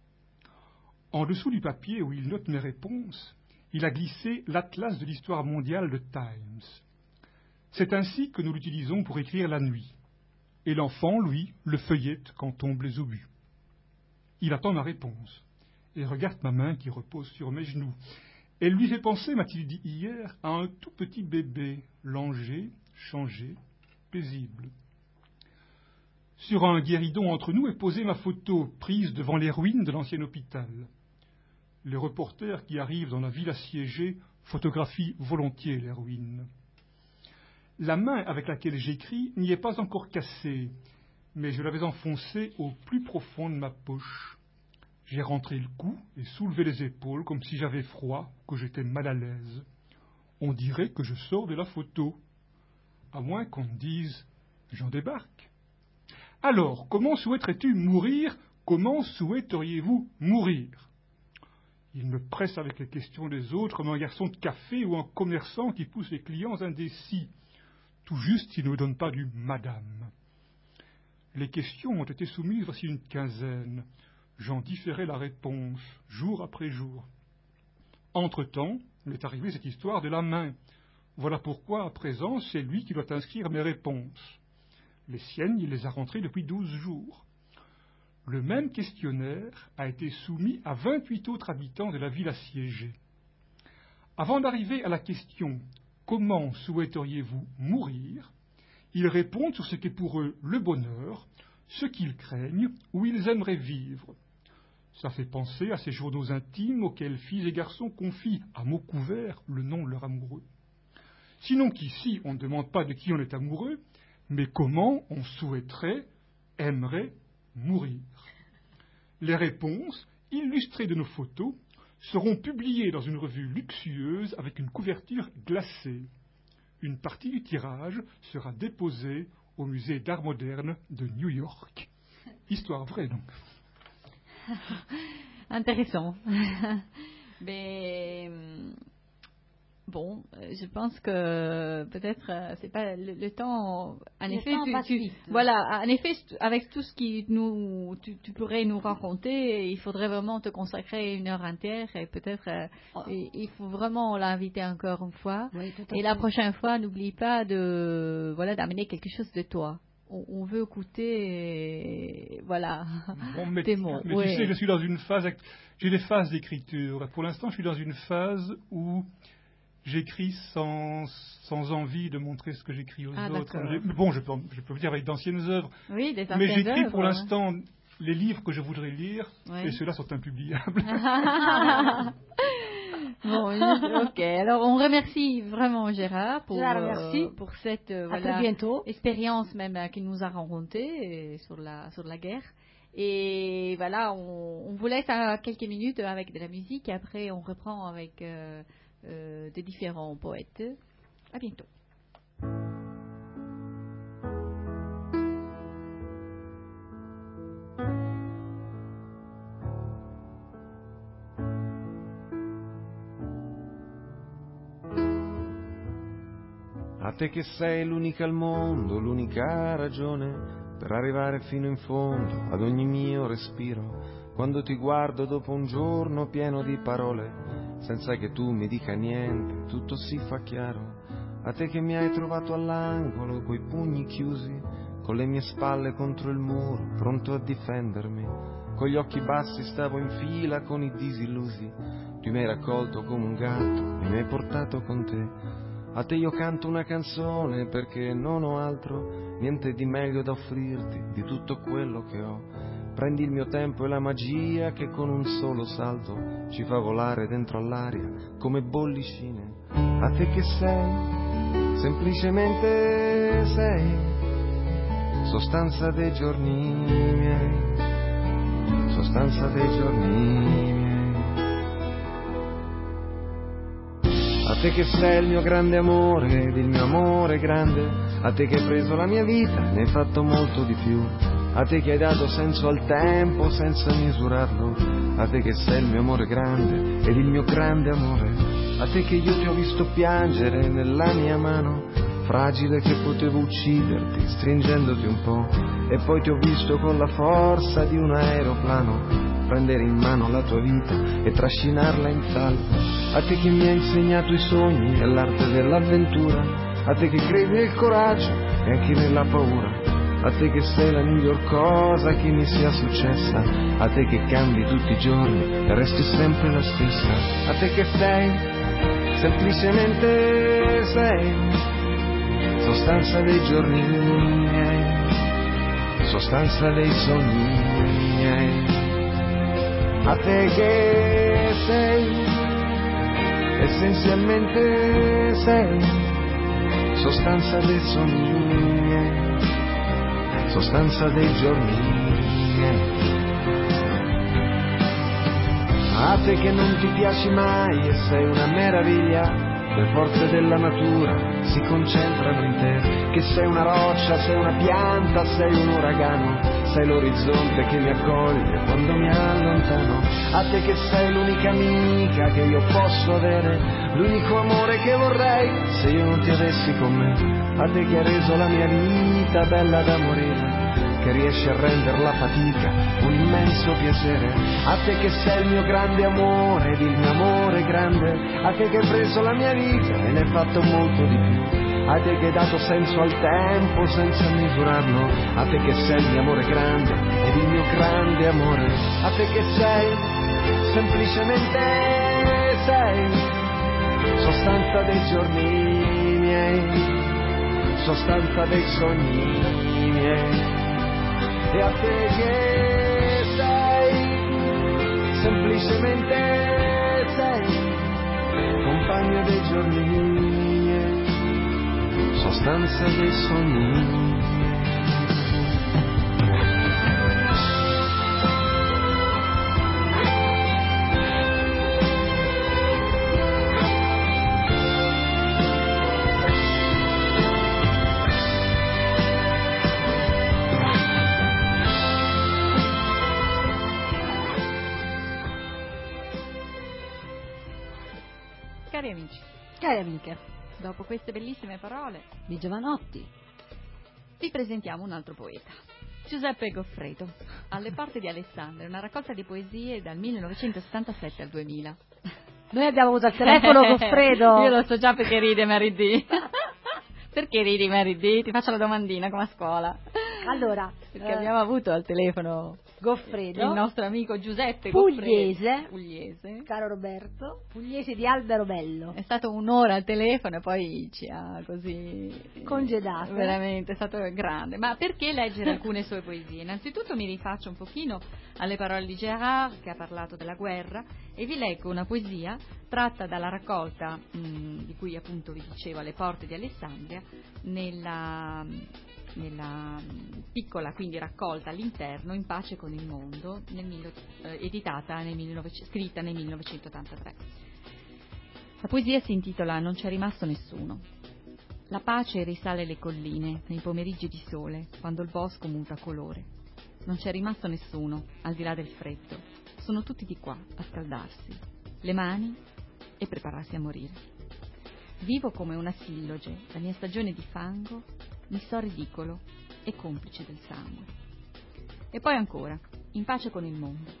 En dessous du papier où il note mes réponses, il a glissé l'atlas de l'histoire mondiale de Times. C'est ainsi que nous l'utilisons pour écrire la nuit. Et l'enfant, lui, le feuillette quand tombent les obus. Il attend ma réponse et regarde ma main qui repose sur mes genoux. Elle lui fait penser, m'a-t-il dit hier, à un tout petit bébé, langé, changé, paisible. Sur un guéridon entre nous est posée ma photo, prise devant les ruines de l'ancien hôpital. Les reporters qui arrivent dans la ville assiégée photographient volontiers les ruines. La main avec laquelle j'écris n'y est pas encore cassée, mais je l'avais enfoncée au plus profond de ma poche. J'ai rentré le cou et soulevé les épaules comme si j'avais froid, que j'étais mal à l'aise. On dirait que je sors de la photo, à moins qu'on me dise « j'en débarque ». Alors, comment souhaiterais-tu mourir? Comment souhaiteriez-vous mourir? Il me presse avec les questions des autres comme un garçon de café ou un commerçant qui pousse les clients indécis. Tout juste s'il ne me donne pas du « madame ». Les questions ont été soumises voici une quinzaine. J'en différais la réponse, jour après jour. Entre-temps, m'est arrivée cette histoire de la main. Voilà pourquoi, à présent, c'est lui qui doit inscrire mes réponses. Les siennes, il les a rentrées depuis 12 jours. Le même questionnaire a été soumis à 28 autres habitants de la ville assiégée. Avant d'arriver à la question « Comment souhaiteriez-vous mourir ?», ils répondent sur ce qu'est pour eux le bonheur, ce qu'ils craignent ou ils aimeraient vivre. Ça fait penser à ces journaux intimes auxquels filles et garçons confient à mots couverts le nom de leur amoureux. Sinon qu'ici, on ne demande pas de qui on est amoureux, mais comment on souhaiterait, aimerait mourir. Les réponses, illustrées de nos photos, seront publiées dans une revue luxueuse avec une couverture glacée. Une partie du tirage sera déposée au musée d'art moderne de New York. Histoire vraie, donc. Intéressant. Mais Bon, je pense que peut-être c'est pas le temps. En Le effet, temps passe vite. voilà. En effet, avec tout ce qui tu pourrais nous raconter, il faudrait vraiment te consacrer 1 heure entière et peut-être il faut vraiment l'inviter encore une fois. Oui, tout à Et fait. la prochaine fois, n'oublie pas d'amener quelque chose de toi. On veut écouter, voilà, Bon, mais tes mots. mais Oui. tu sais, je suis dans une phase, j'ai des phases d'écriture. Pour l'instant, je suis dans une phase où j'écris sans envie de montrer ce que j'écris aux autres. D'accord. Bon, je peux vous dire avec d'anciennes œuvres, Oui, des mais anciennes j'écris pour œuvres. l'instant les livres que je voudrais lire, Oui. et ceux-là sont impubliables. Bon, ok. Alors, on remercie vraiment Gérard Gérard, merci. pour cette À très bientôt. expérience même qu'il nous a racontée sur la guerre. Et voilà, on vous laisse à quelques minutes avec de la musique et après on reprend avec des différents poètes. À bientôt. A te che sei l'unica al mondo, l'unica ragione per arrivare fino in fondo ad ogni mio respiro. Quando ti guardo dopo un giorno pieno di parole, senza che tu mi dica niente, tutto si fa chiaro. A te che mi hai trovato all'angolo, coi pugni chiusi, con le mie spalle contro il muro, pronto a difendermi. Con gli occhi bassi stavo in fila con i disillusi. Tu mi hai raccolto come un gatto e mi hai portato con te. A te io canto una canzone perché non ho altro, niente di meglio da offrirti di tutto quello che ho. Prendi il mio tempo e la magia che con un solo salto ci fa volare dentro all'aria come bollicine. A te che sei, semplicemente sei, sostanza dei giorni miei, sostanza dei giorni miei. A te che sei il mio grande amore ed il mio amore grande, a te che hai preso la mia vita, ne hai fatto molto di più, a te che hai dato senso al tempo senza misurarlo, a te che sei il mio amore grande ed il mio grande amore, a te che io ti ho visto piangere nella mia mano, fragile che potevo ucciderti stringendoti un po', e poi ti ho visto con la forza di un aeroplano prendere in mano la tua vita e trascinarla in salvo. A te che mi hai insegnato i sogni e l'arte dell'avventura, a te che credi nel coraggio e anche nella paura, a te che sei la miglior cosa che mi sia successa, a te che cambi tutti i giorni e resti sempre la stessa, a te che sei, semplicemente sei, sostanza dei giorni miei, sostanza dei sogni miei. A te che sei, essenzialmente sei, sostanza dei sogni miei, sostanza dei giorni miei. A te che non ti piaci mai e sei una meraviglia, le forze della natura si concentrano in te, che sei una roccia, sei una pianta, sei un uragano, sei l'orizzonte che mi accoglie quando mi allontano. A te che sei l'unica amica che io posso avere, l'unico amore che vorrei se io non ti avessi con me. A te che hai reso la mia vita bella da morire, che riesci a rendere la fatica un immenso piacere. A te che sei il mio grande amore ed il mio amore grande, a te che hai preso la mia vita e ne hai fatto molto di più, a te che hai dato senso al tempo senza misurarlo, a te che sei il mio amore grande ed il mio grande amore, a te che sei, semplicemente sei, sostanza dei giorni miei, sostanza dei sogni miei. E a te che sei, semplicemente sei, compagno dei giorni miei, sostanza dei sogni. Cari amici, Cari amiche, dopo queste bellissime parole di Giovanotti, vi presentiamo un altro poeta, Giuseppe Goffredo, Alle porte di Alessandria, una raccolta di poesie dal 1977 al 2000. Noi abbiamo avuto al telefono Goffredo. Io lo so già perché ride Mary D. Perché ridi Mary D? Ti faccio la domandina come a scuola. Allora, perché abbiamo avuto al telefono Goffredo, il nostro amico Giuseppe Pugliese, Pugliese, caro Roberto, Pugliese di Alberobello. È stato un'ora al telefono e poi ci ha così congedato. Veramente, è stato grande. Ma perché leggere alcune sue poesie? Innanzitutto mi rifaccio un pochino alle parole di Gérard, che ha parlato della guerra, e vi leggo una poesia tratta dalla raccolta di cui appunto vi dicevo, Alle porte di Alessandria, nella piccola quindi raccolta all'interno In pace con il mondo, scritta nel 1983. La poesia si intitola Non c'è rimasto nessuno. La pace risale le colline nei pomeriggi di sole, quando il bosco muta colore. Non c'è rimasto nessuno, al di là del freddo. Sono tutti di qua a scaldarsi, le mani e prepararsi a morire. Vivo come una silloge, la mia stagione di fango, mi sto ridicolo e complice del sangue. E poi ancora, in pace con il mondo.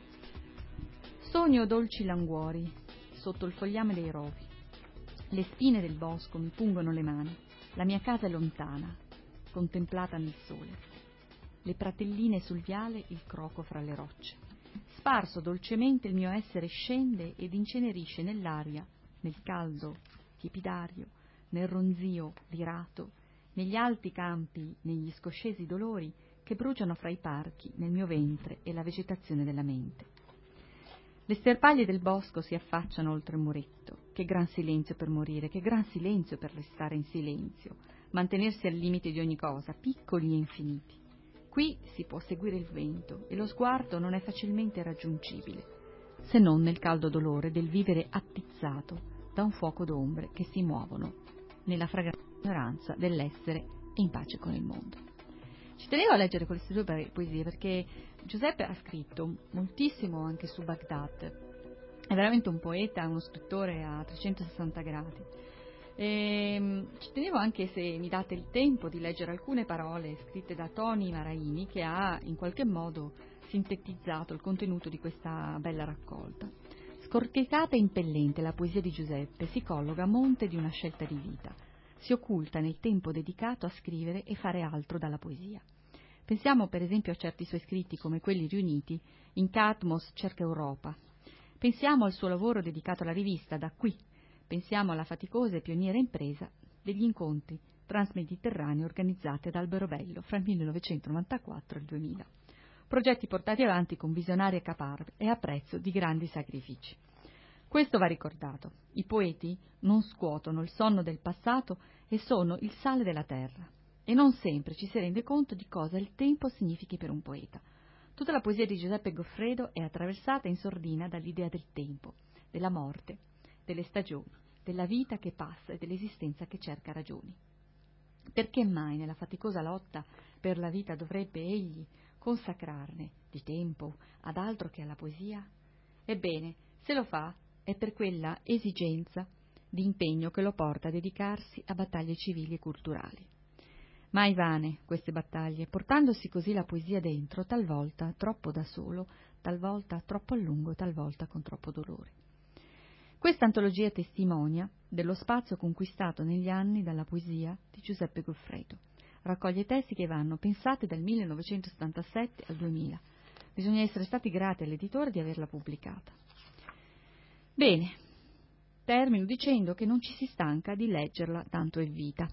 Sogno dolci languori sotto il fogliame dei rovi. Le spine del bosco mi pungono le mani. La mia casa è lontana, contemplata nel sole. Le pratelline sul viale, il croco fra le rocce. Sparso dolcemente il mio essere scende ed incenerisce nell'aria, nel caldo tiepidario, nel ronzio lirato, negli alti campi, negli scoscesi dolori che bruciano fra i parchi, nel mio ventre e la vegetazione della mente. Le sterpaglie del bosco si affacciano oltre il muretto. Che gran silenzio per morire, che gran silenzio per restare in silenzio, mantenersi al limite di ogni cosa, piccoli e infiniti. Qui si può seguire il vento e lo sguardo non è facilmente raggiungibile, se non nel caldo dolore del vivere attizzato da un fuoco d'ombre che si muovono nella fragrante ignoranza dell'essere e in pace con il mondo. Ci tenevo a leggere queste due poesie perché Giuseppe ha scritto moltissimo anche su Baghdad, è veramente un poeta, uno scrittore a 360 gradi. Ci tenevo anche, se mi date il tempo, di leggere alcune parole scritte da Toni Maraini, che ha in qualche modo sintetizzato il contenuto di questa bella raccolta. Scorticata e impellente, la poesia di Giuseppe si colloca a monte di una scelta di vita, si occulta nel tempo dedicato a scrivere e fare altro dalla poesia. Pensiamo per esempio a certi suoi scritti come quelli riuniti in Catmos cerca Europa. Pensiamo al suo lavoro dedicato alla rivista Da Qui. Pensiamo alla faticosa e pioniera impresa degli incontri transmediterranei organizzati ad Alberobello fra il 1994 e il 2000. Progetti portati avanti con visionaria caparbe e a prezzo di grandi sacrifici. Questo va ricordato. I poeti non scuotono il sonno del passato e sono il sale della terra. E non sempre ci si rende conto di cosa il tempo significhi per un poeta. Tutta la poesia di Giuseppe Goffredo è attraversata in sordina dall'idea del tempo, della morte, delle stagioni, della vita che passa e dell'esistenza che cerca ragioni. Perché mai nella faticosa lotta per la vita dovrebbe egli consacrarne di tempo ad altro che alla poesia? Ebbene, se lo fa è per quella esigenza di impegno che lo porta a dedicarsi a battaglie civili e culturali. Mai vane queste battaglie, portandosi così la poesia dentro, talvolta troppo da solo, talvolta troppo a lungo, talvolta con troppo dolore. Questa antologia testimonia dello spazio conquistato negli anni dalla poesia di Giuseppe Goffredo. Raccoglie testi che vanno pensati dal 1977 al 2000. Bisogna essere stati grati all'editore di averla pubblicata. Bene, termino dicendo che non ci si stanca di leggerla, tanto è vita.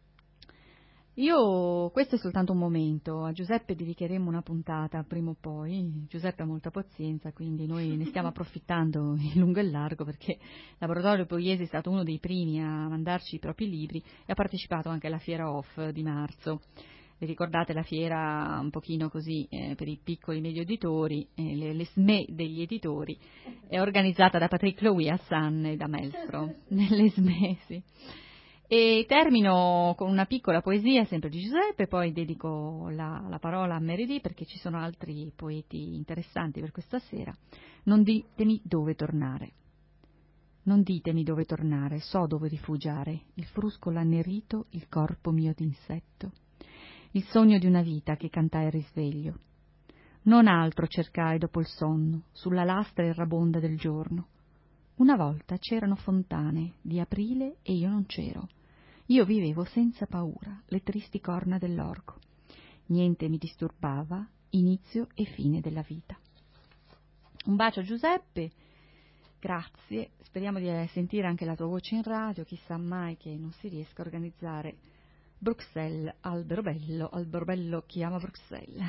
Questo è soltanto un momento, a Giuseppe dedicheremo una puntata prima o poi. Giuseppe ha molta pazienza, quindi noi ne stiamo approfittando in lungo e largo, perché il Laboratorio Pugliese è stato uno dei primi a mandarci i propri libri e ha partecipato anche alla Fiera Off di marzo. Vi ricordate la fiera un pochino così per i piccoli medio editori, le SME degli editori, è organizzata da Patrick Louis a San e da Melfro, nelle SME, sì. E termino con una piccola poesia sempre di Giuseppe, poi dedico la parola a Mary D perché ci sono altri poeti interessanti per questa sera. Non ditemi dove tornare. Non ditemi dove tornare, so dove rifugiare, il fruscolo annerito, il corpo mio d'insetto, il sogno di una vita che cantai al risveglio. Non altro cercai dopo il sonno, sulla lastra errabonda del giorno. Una volta c'erano fontane di aprile e io non c'ero. Io vivevo senza paura le tristi corna dell'orco. Niente mi disturbava, inizio e fine della vita. Un bacio Giuseppe, grazie, speriamo di sentire anche la tua voce in radio, chissà mai che non si riesca a organizzare Bruxelles, albero bello chi ama Bruxelles.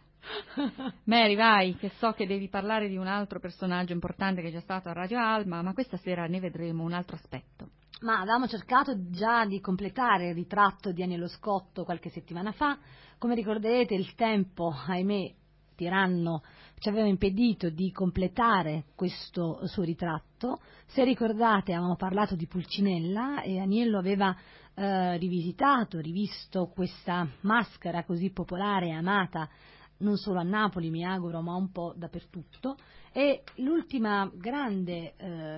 Mary, vai, che so che devi parlare di un altro personaggio importante che è già stato a Radio Alma, ma questa sera ne vedremo un altro aspetto. Ma avevamo cercato già di completare il ritratto di Aniello Scotto qualche settimana fa. Come ricorderete, il tempo, ahimè, tiranno, ci aveva impedito di completare questo suo ritratto. Se ricordate, avevamo parlato di Pulcinella e Aniello aveva rivisto questa maschera così popolare e amata non solo a Napoli, mi auguro, ma un po' dappertutto. E l'ultimo grande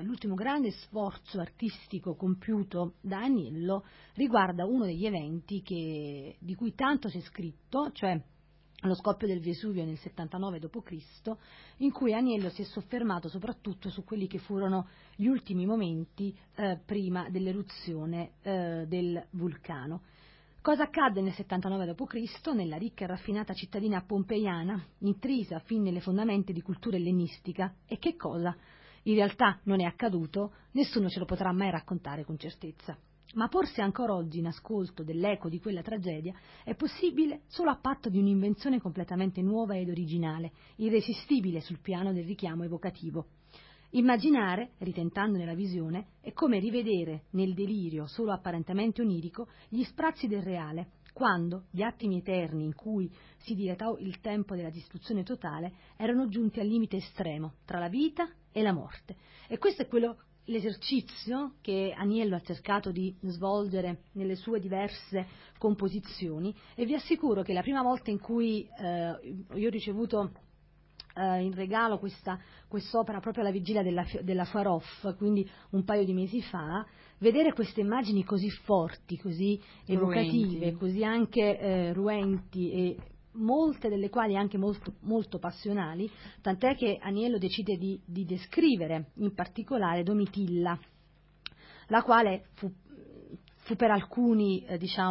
sforzo artistico compiuto da Aniello riguarda uno degli eventi di cui tanto si è scritto, cioè lo scoppio del Vesuvio nel 79 d.C., in cui Aniello si è soffermato soprattutto su quelli che furono gli ultimi momenti prima dell'eruzione del vulcano. Cosa accadde nel 79 d.C. nella ricca e raffinata cittadina pompeiana, intrisa fin nelle fondamenta di cultura ellenistica, e che cosa in realtà non è accaduto, nessuno ce lo potrà mai raccontare con certezza. Ma porsi ancora oggi in ascolto dell'eco di quella tragedia è possibile solo a patto di un'invenzione completamente nuova ed originale, irresistibile sul piano del richiamo evocativo. Immaginare, ritentandone la visione, è come rivedere nel delirio solo apparentemente onirico gli sprazzi del reale, quando gli attimi eterni in cui si dilatò il tempo della distruzione totale erano giunti al limite estremo tra la vita e la morte. E questo è l'esercizio che Aniello ha cercato di svolgere nelle sue diverse composizioni, e vi assicuro che la prima volta in cui io ho ricevuto in regalo quest'opera proprio alla vigilia della Farof, quindi un paio di mesi fa, vedere queste immagini così forti, così evocative, così anche ruenti, e molte delle quali anche molto, molto passionali, tant'è che Aniello decide di descrivere in particolare Domitilla, la quale fu per alcuni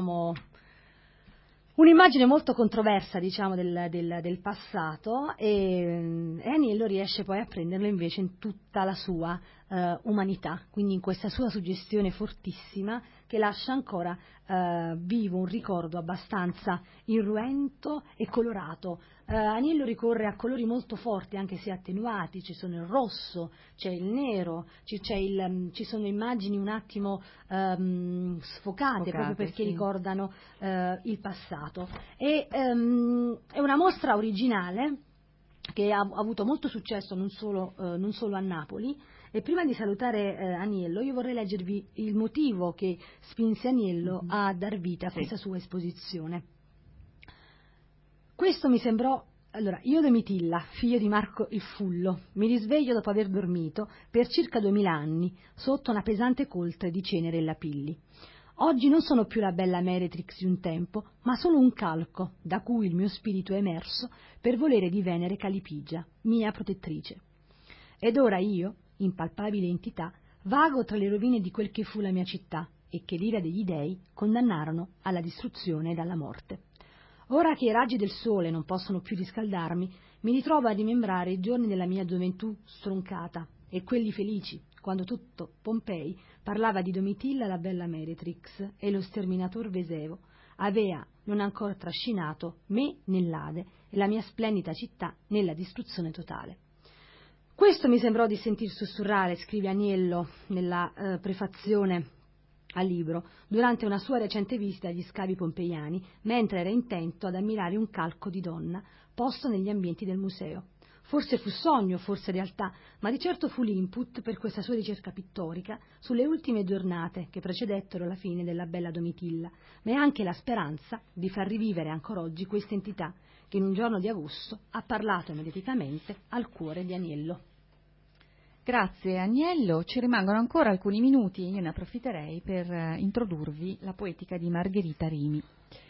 un'immagine molto controversa, del passato, e Aniello riesce poi a prenderlo invece in tutta la sua umanità, quindi in questa sua suggestione fortissima che lascia ancora vivo un ricordo abbastanza irruento e colorato. Aniello ricorre a colori molto forti, anche se attenuati, ci sono il rosso, c'è il nero, ci sono immagini un attimo sfocate proprio perché ricordano il passato. È una mostra originale che ha avuto molto successo non solo a Napoli. E prima di salutare Aniello, io vorrei leggervi il motivo che spinse Aniello a dar vita a questa sua esposizione. Questo mi sembrò. Allora, io Domitilla, figlio di Marco il Fullo, mi risveglio dopo aver dormito per circa 2000 anni sotto una pesante coltre di cenere e lapilli. Oggi non sono più la bella Meretrix di un tempo, ma solo un calco da cui il mio spirito è emerso per volere di Venere Calipigia, mia protettrice. Ed ora io, impalpabile entità, vago tra le rovine di quel che fu la mia città e che l'ira degli dei condannarono alla distruzione ed alla morte. Ora che i raggi del sole non possono più riscaldarmi, mi ritrovo a rimembrare i giorni della mia gioventù stroncata e quelli felici, quando tutto Pompei parlava di Domitilla la bella Meretrix e lo sterminator Vesevo aveva non ancora trascinato me nell'Ade e la mia splendida città nella distruzione totale. Questo mi sembrò di sentir sussurrare, scrive Aniello nella prefazione al libro, durante una sua recente visita agli scavi pompeiani, mentre era intento ad ammirare un calco di donna posto negli ambienti del museo. Forse fu sogno, forse realtà, ma di certo fu l'input per questa sua ricerca pittorica sulle ultime giornate che precedettero la fine della bella Domitilla, ma è anche la speranza di far rivivere ancora oggi questa entità che in un giorno di agosto ha parlato mediaticamente al cuore di Aniello. Grazie Agnello, ci rimangono ancora alcuni minuti e io ne approfitterei per introdurvi la poetica di Margherita Rimi.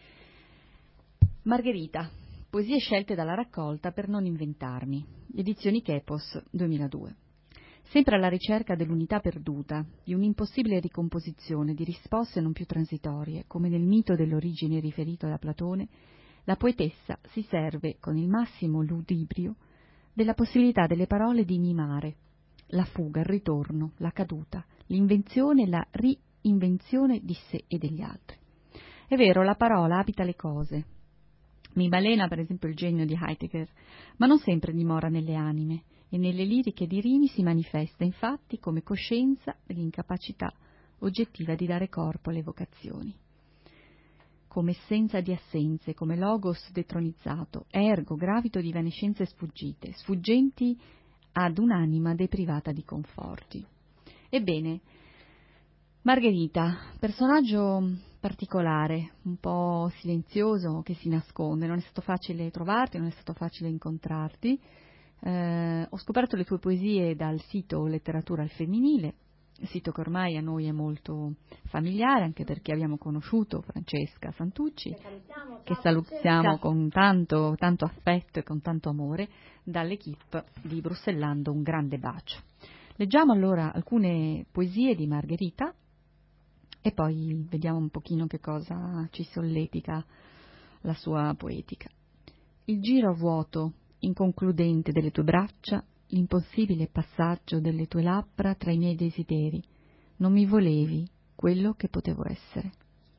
Margherita, poesie scelte dalla raccolta Per non inventarmi, edizioni Chepos 2002. Sempre alla ricerca dell'unità perduta, di un'impossibile ricomposizione di risposte non più transitorie, come nel mito dell'origine riferito da Platone, la poetessa si serve con il massimo ludibrio della possibilità delle parole di mimare la fuga, il ritorno, la caduta, l'invenzione e la reinvenzione di sé e degli altri. È vero, la parola abita le cose. Mi balena per esempio il genio di Heidegger, ma non sempre dimora nelle anime, e nelle liriche di Rimi si manifesta infatti come coscienza dell'incapacità oggettiva di dare corpo alle vocazioni. Come essenza di assenze, come logos detronizzato, ergo gravito di evanescenze sfuggite, sfuggenti ad un'anima deprivata di conforti. Ebbene, Margherita, personaggio particolare, un po' silenzioso, che si nasconde, non è stato facile trovarti, non è stato facile incontrarti. Ho scoperto le tue poesie dal sito Letteratura al Femminile, sito che ormai a noi è molto familiare, anche perché abbiamo conosciuto Francesca Santucci, che salutiamo con tanto affetto e con tanto amore, dall'equipe di Bruxellando. Un grande bacio. Leggiamo allora alcune poesie di Margherita e poi vediamo un pochino che cosa ci solletica la sua poetica. Il giro vuoto, inconcludente delle tue braccia, l'impossibile passaggio delle tue labbra tra i miei desideri, non mi volevi quello che potevo essere.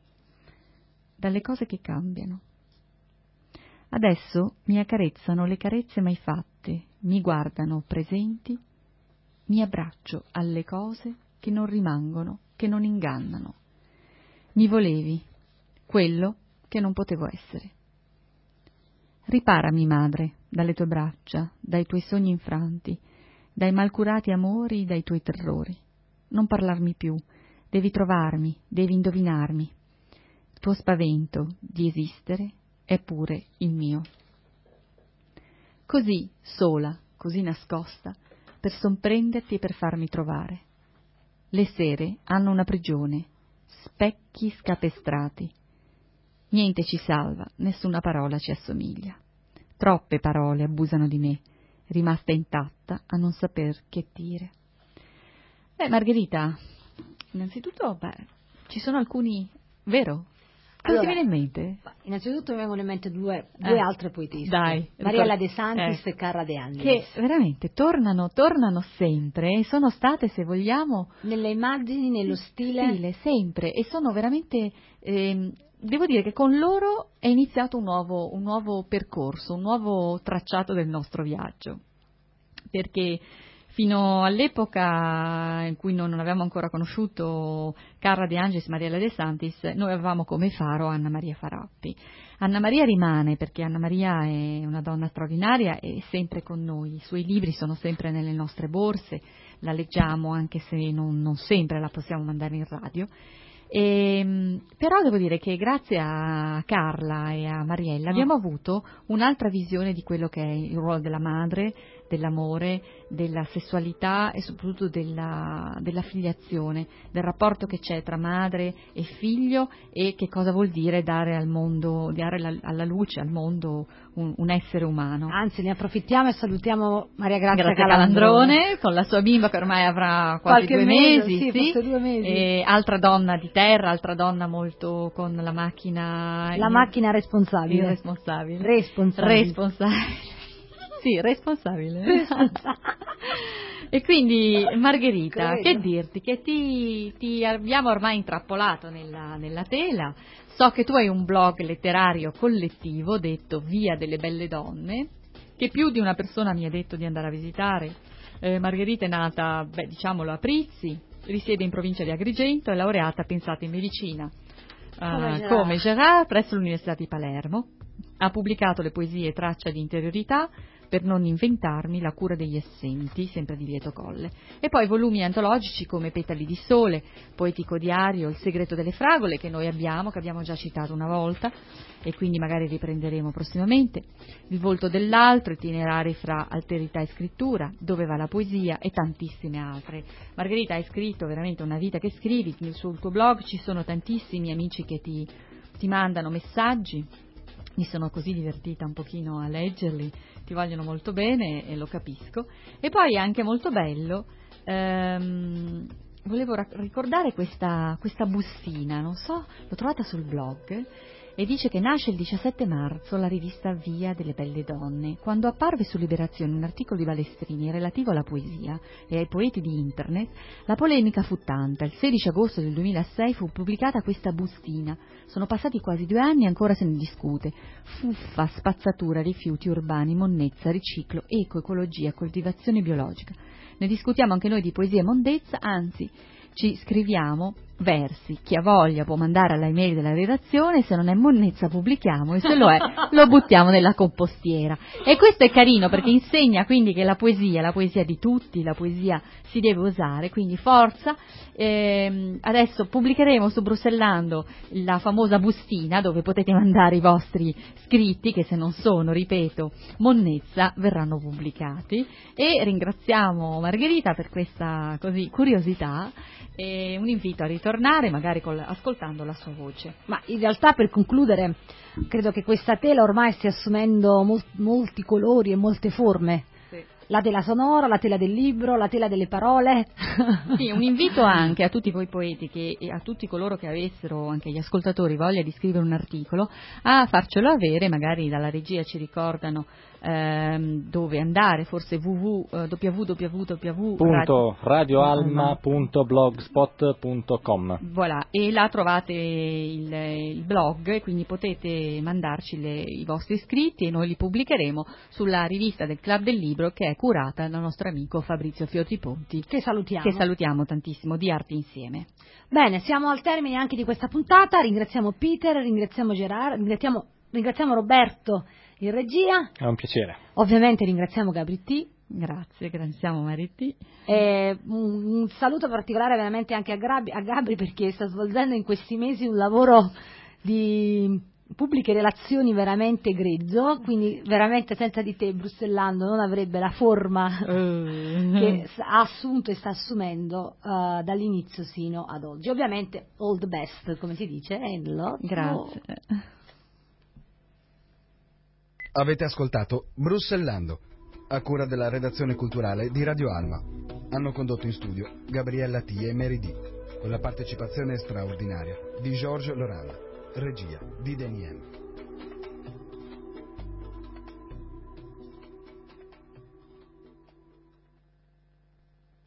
Dalle cose che cambiano. Adesso mi accarezzano le carezze mai fatte, mi guardano presenti, mi abbraccio alle cose che non rimangono, che non ingannano. Mi volevi quello che non potevo essere. Riparami, madre, dalle tue braccia, dai tuoi sogni infranti, dai malcurati amori, dai tuoi terrori. Non parlarmi più, devi trovarmi, devi indovinarmi. Il tuo spavento di esistere è pure il mio. Così, sola, così nascosta, per sorprenderti e per farmi trovare. Le sere hanno una prigione, specchi scapestrati. Niente ci salva, nessuna parola ci assomiglia. Troppe parole abusano di me, rimasta intatta a non saper che dire. Margherita, innanzitutto, ci sono alcuni, vero? Cosa ti viene in mente? Innanzitutto mi vengono in mente due altre poetiste. Dai, Mariella De Santis e Carla De Angelis. Che veramente tornano sempre e sono state, se vogliamo, nelle immagini, nello stile sempre, e sono veramente devo dire che con loro è iniziato un nuovo percorso, un nuovo tracciato del nostro viaggio, perché fino all'epoca in cui non avevamo ancora conosciuto Carla De Angelis e Mariella De Santis, noi avevamo come faro Anna Maria Farappi. Anna Maria rimane, perché Anna Maria è una donna straordinaria e è sempre con noi, i suoi libri sono sempre nelle nostre borse, la leggiamo anche se non sempre la possiamo mandare in radio. Però devo dire che grazie a Carla e a Mariella abbiamo avuto un'altra visione di quello che è il ruolo della madre, dell'amore, della sessualità e soprattutto della filiazione, del rapporto che c'è tra madre e figlio e che cosa vuol dire dare al mondo, dare alla luce, al mondo un essere umano. Anzi, ne approfittiamo e salutiamo Maria Grazia Calandrone con la sua bimba che ormai avrà quasi 2 mesi, sì. Forse 2 mesi. E altra donna di terra, altra donna molto con la macchina. Macchina responsabile. Irresponsabile. Responsabile. Sì, responsabile. E quindi Margherita, che dirti? Che ti abbiamo ormai intrappolato nella tela. So che tu hai un blog letterario collettivo detto Via delle Belle Donne, che più di una persona mi ha detto di andare a visitare. Margherita è nata, diciamolo, a Prizzi, risiede in provincia di Agrigento, è laureata, pensate, in medicina come Gérard presso l'Università di Palermo. Ha pubblicato le poesie Traccia di interiorità, per non inventarmi, La cura degli assenti, sempre di lieto colle. E poi volumi antologici come Petali di sole, Poetico diario, Il segreto delle fragole, che noi abbiamo, che abbiamo già citato una volta e quindi magari riprenderemo prossimamente, Il volto dell'altro, Itinerari fra alterità e scrittura, Dove va la poesia e tantissime altre. Margherita, hai scritto veramente una vita che scrivi, sul tuo blog ci sono tantissimi amici che ti mandano messaggi, mi sono così divertita un pochino a leggerli, ti vogliono molto bene e lo capisco. E poi è anche molto bello, volevo ricordare questa bustina, non so, l'ho trovata sul blog e dice che nasce il 17 marzo la rivista Via delle Belle Donne. Quando apparve su Liberazione un articolo di Balestrini relativo alla poesia e ai poeti di Internet, la polemica fu tanta. Il 16 agosto del 2006 fu pubblicata questa bustina. Sono passati quasi 2 anni e ancora se ne discute. Fuffa, spazzatura, rifiuti urbani, monnezza, riciclo, eco, ecologia, coltivazione biologica. Ne discutiamo anche noi di poesia e mondezza, anzi ci scriviamo versi, chi ha voglia può mandare alla email della redazione, se non è monnezza pubblichiamo e se lo è lo buttiamo nella compostiera. E questo è carino perché insegna quindi che la poesia di tutti, la poesia si deve usare, quindi forza. Adesso pubblicheremo su Brussellando la famosa bustina dove potete mandare i vostri scritti che se non sono, ripeto, monnezza verranno pubblicati, e ringraziamo Margherita per questa così curiosità e un invito a ritornare magari ascoltando la sua voce. Ma in realtà, per concludere, credo che questa tela ormai stia assumendo molti colori e molte forme. Sì. La tela sonora, la tela del libro, la tela delle parole. Sì, un invito anche a tutti voi poeti e a tutti coloro che avessero, anche gli ascoltatori, voglia di scrivere un articolo, a farcelo avere, magari dalla regia ci ricordano dove andare, forse www.radioalma.blogspot.com. Voilà, e là trovate il blog, quindi potete mandarci i vostri scritti e noi li pubblicheremo sulla rivista del Club del Libro, che è curata dal nostro amico Fabrizio Fiotiponti, che salutiamo tantissimo, di Arte Insieme. Bene, siamo al termine anche di questa puntata. Ringraziamo Peter, ringraziamo Gerardo, ringraziamo Roberto in regia. È un piacere. Ovviamente ringraziamo Gabri T. Grazie, ringraziamo Maritti. Un saluto particolare veramente anche a Gabri perché sta svolgendo in questi mesi un lavoro di pubbliche relazioni veramente grezzo, quindi veramente senza di te Brussellando non avrebbe la forma che ha assunto e sta assumendo dall'inizio sino ad oggi. Ovviamente all the best, come si dice, grazie. Avete ascoltato Brussellando, a cura della redazione culturale di Radio Alma. Hanno condotto in studio Gabriella T. e Mary D., con la partecipazione straordinaria di Georges Lorana, regia di Deniem.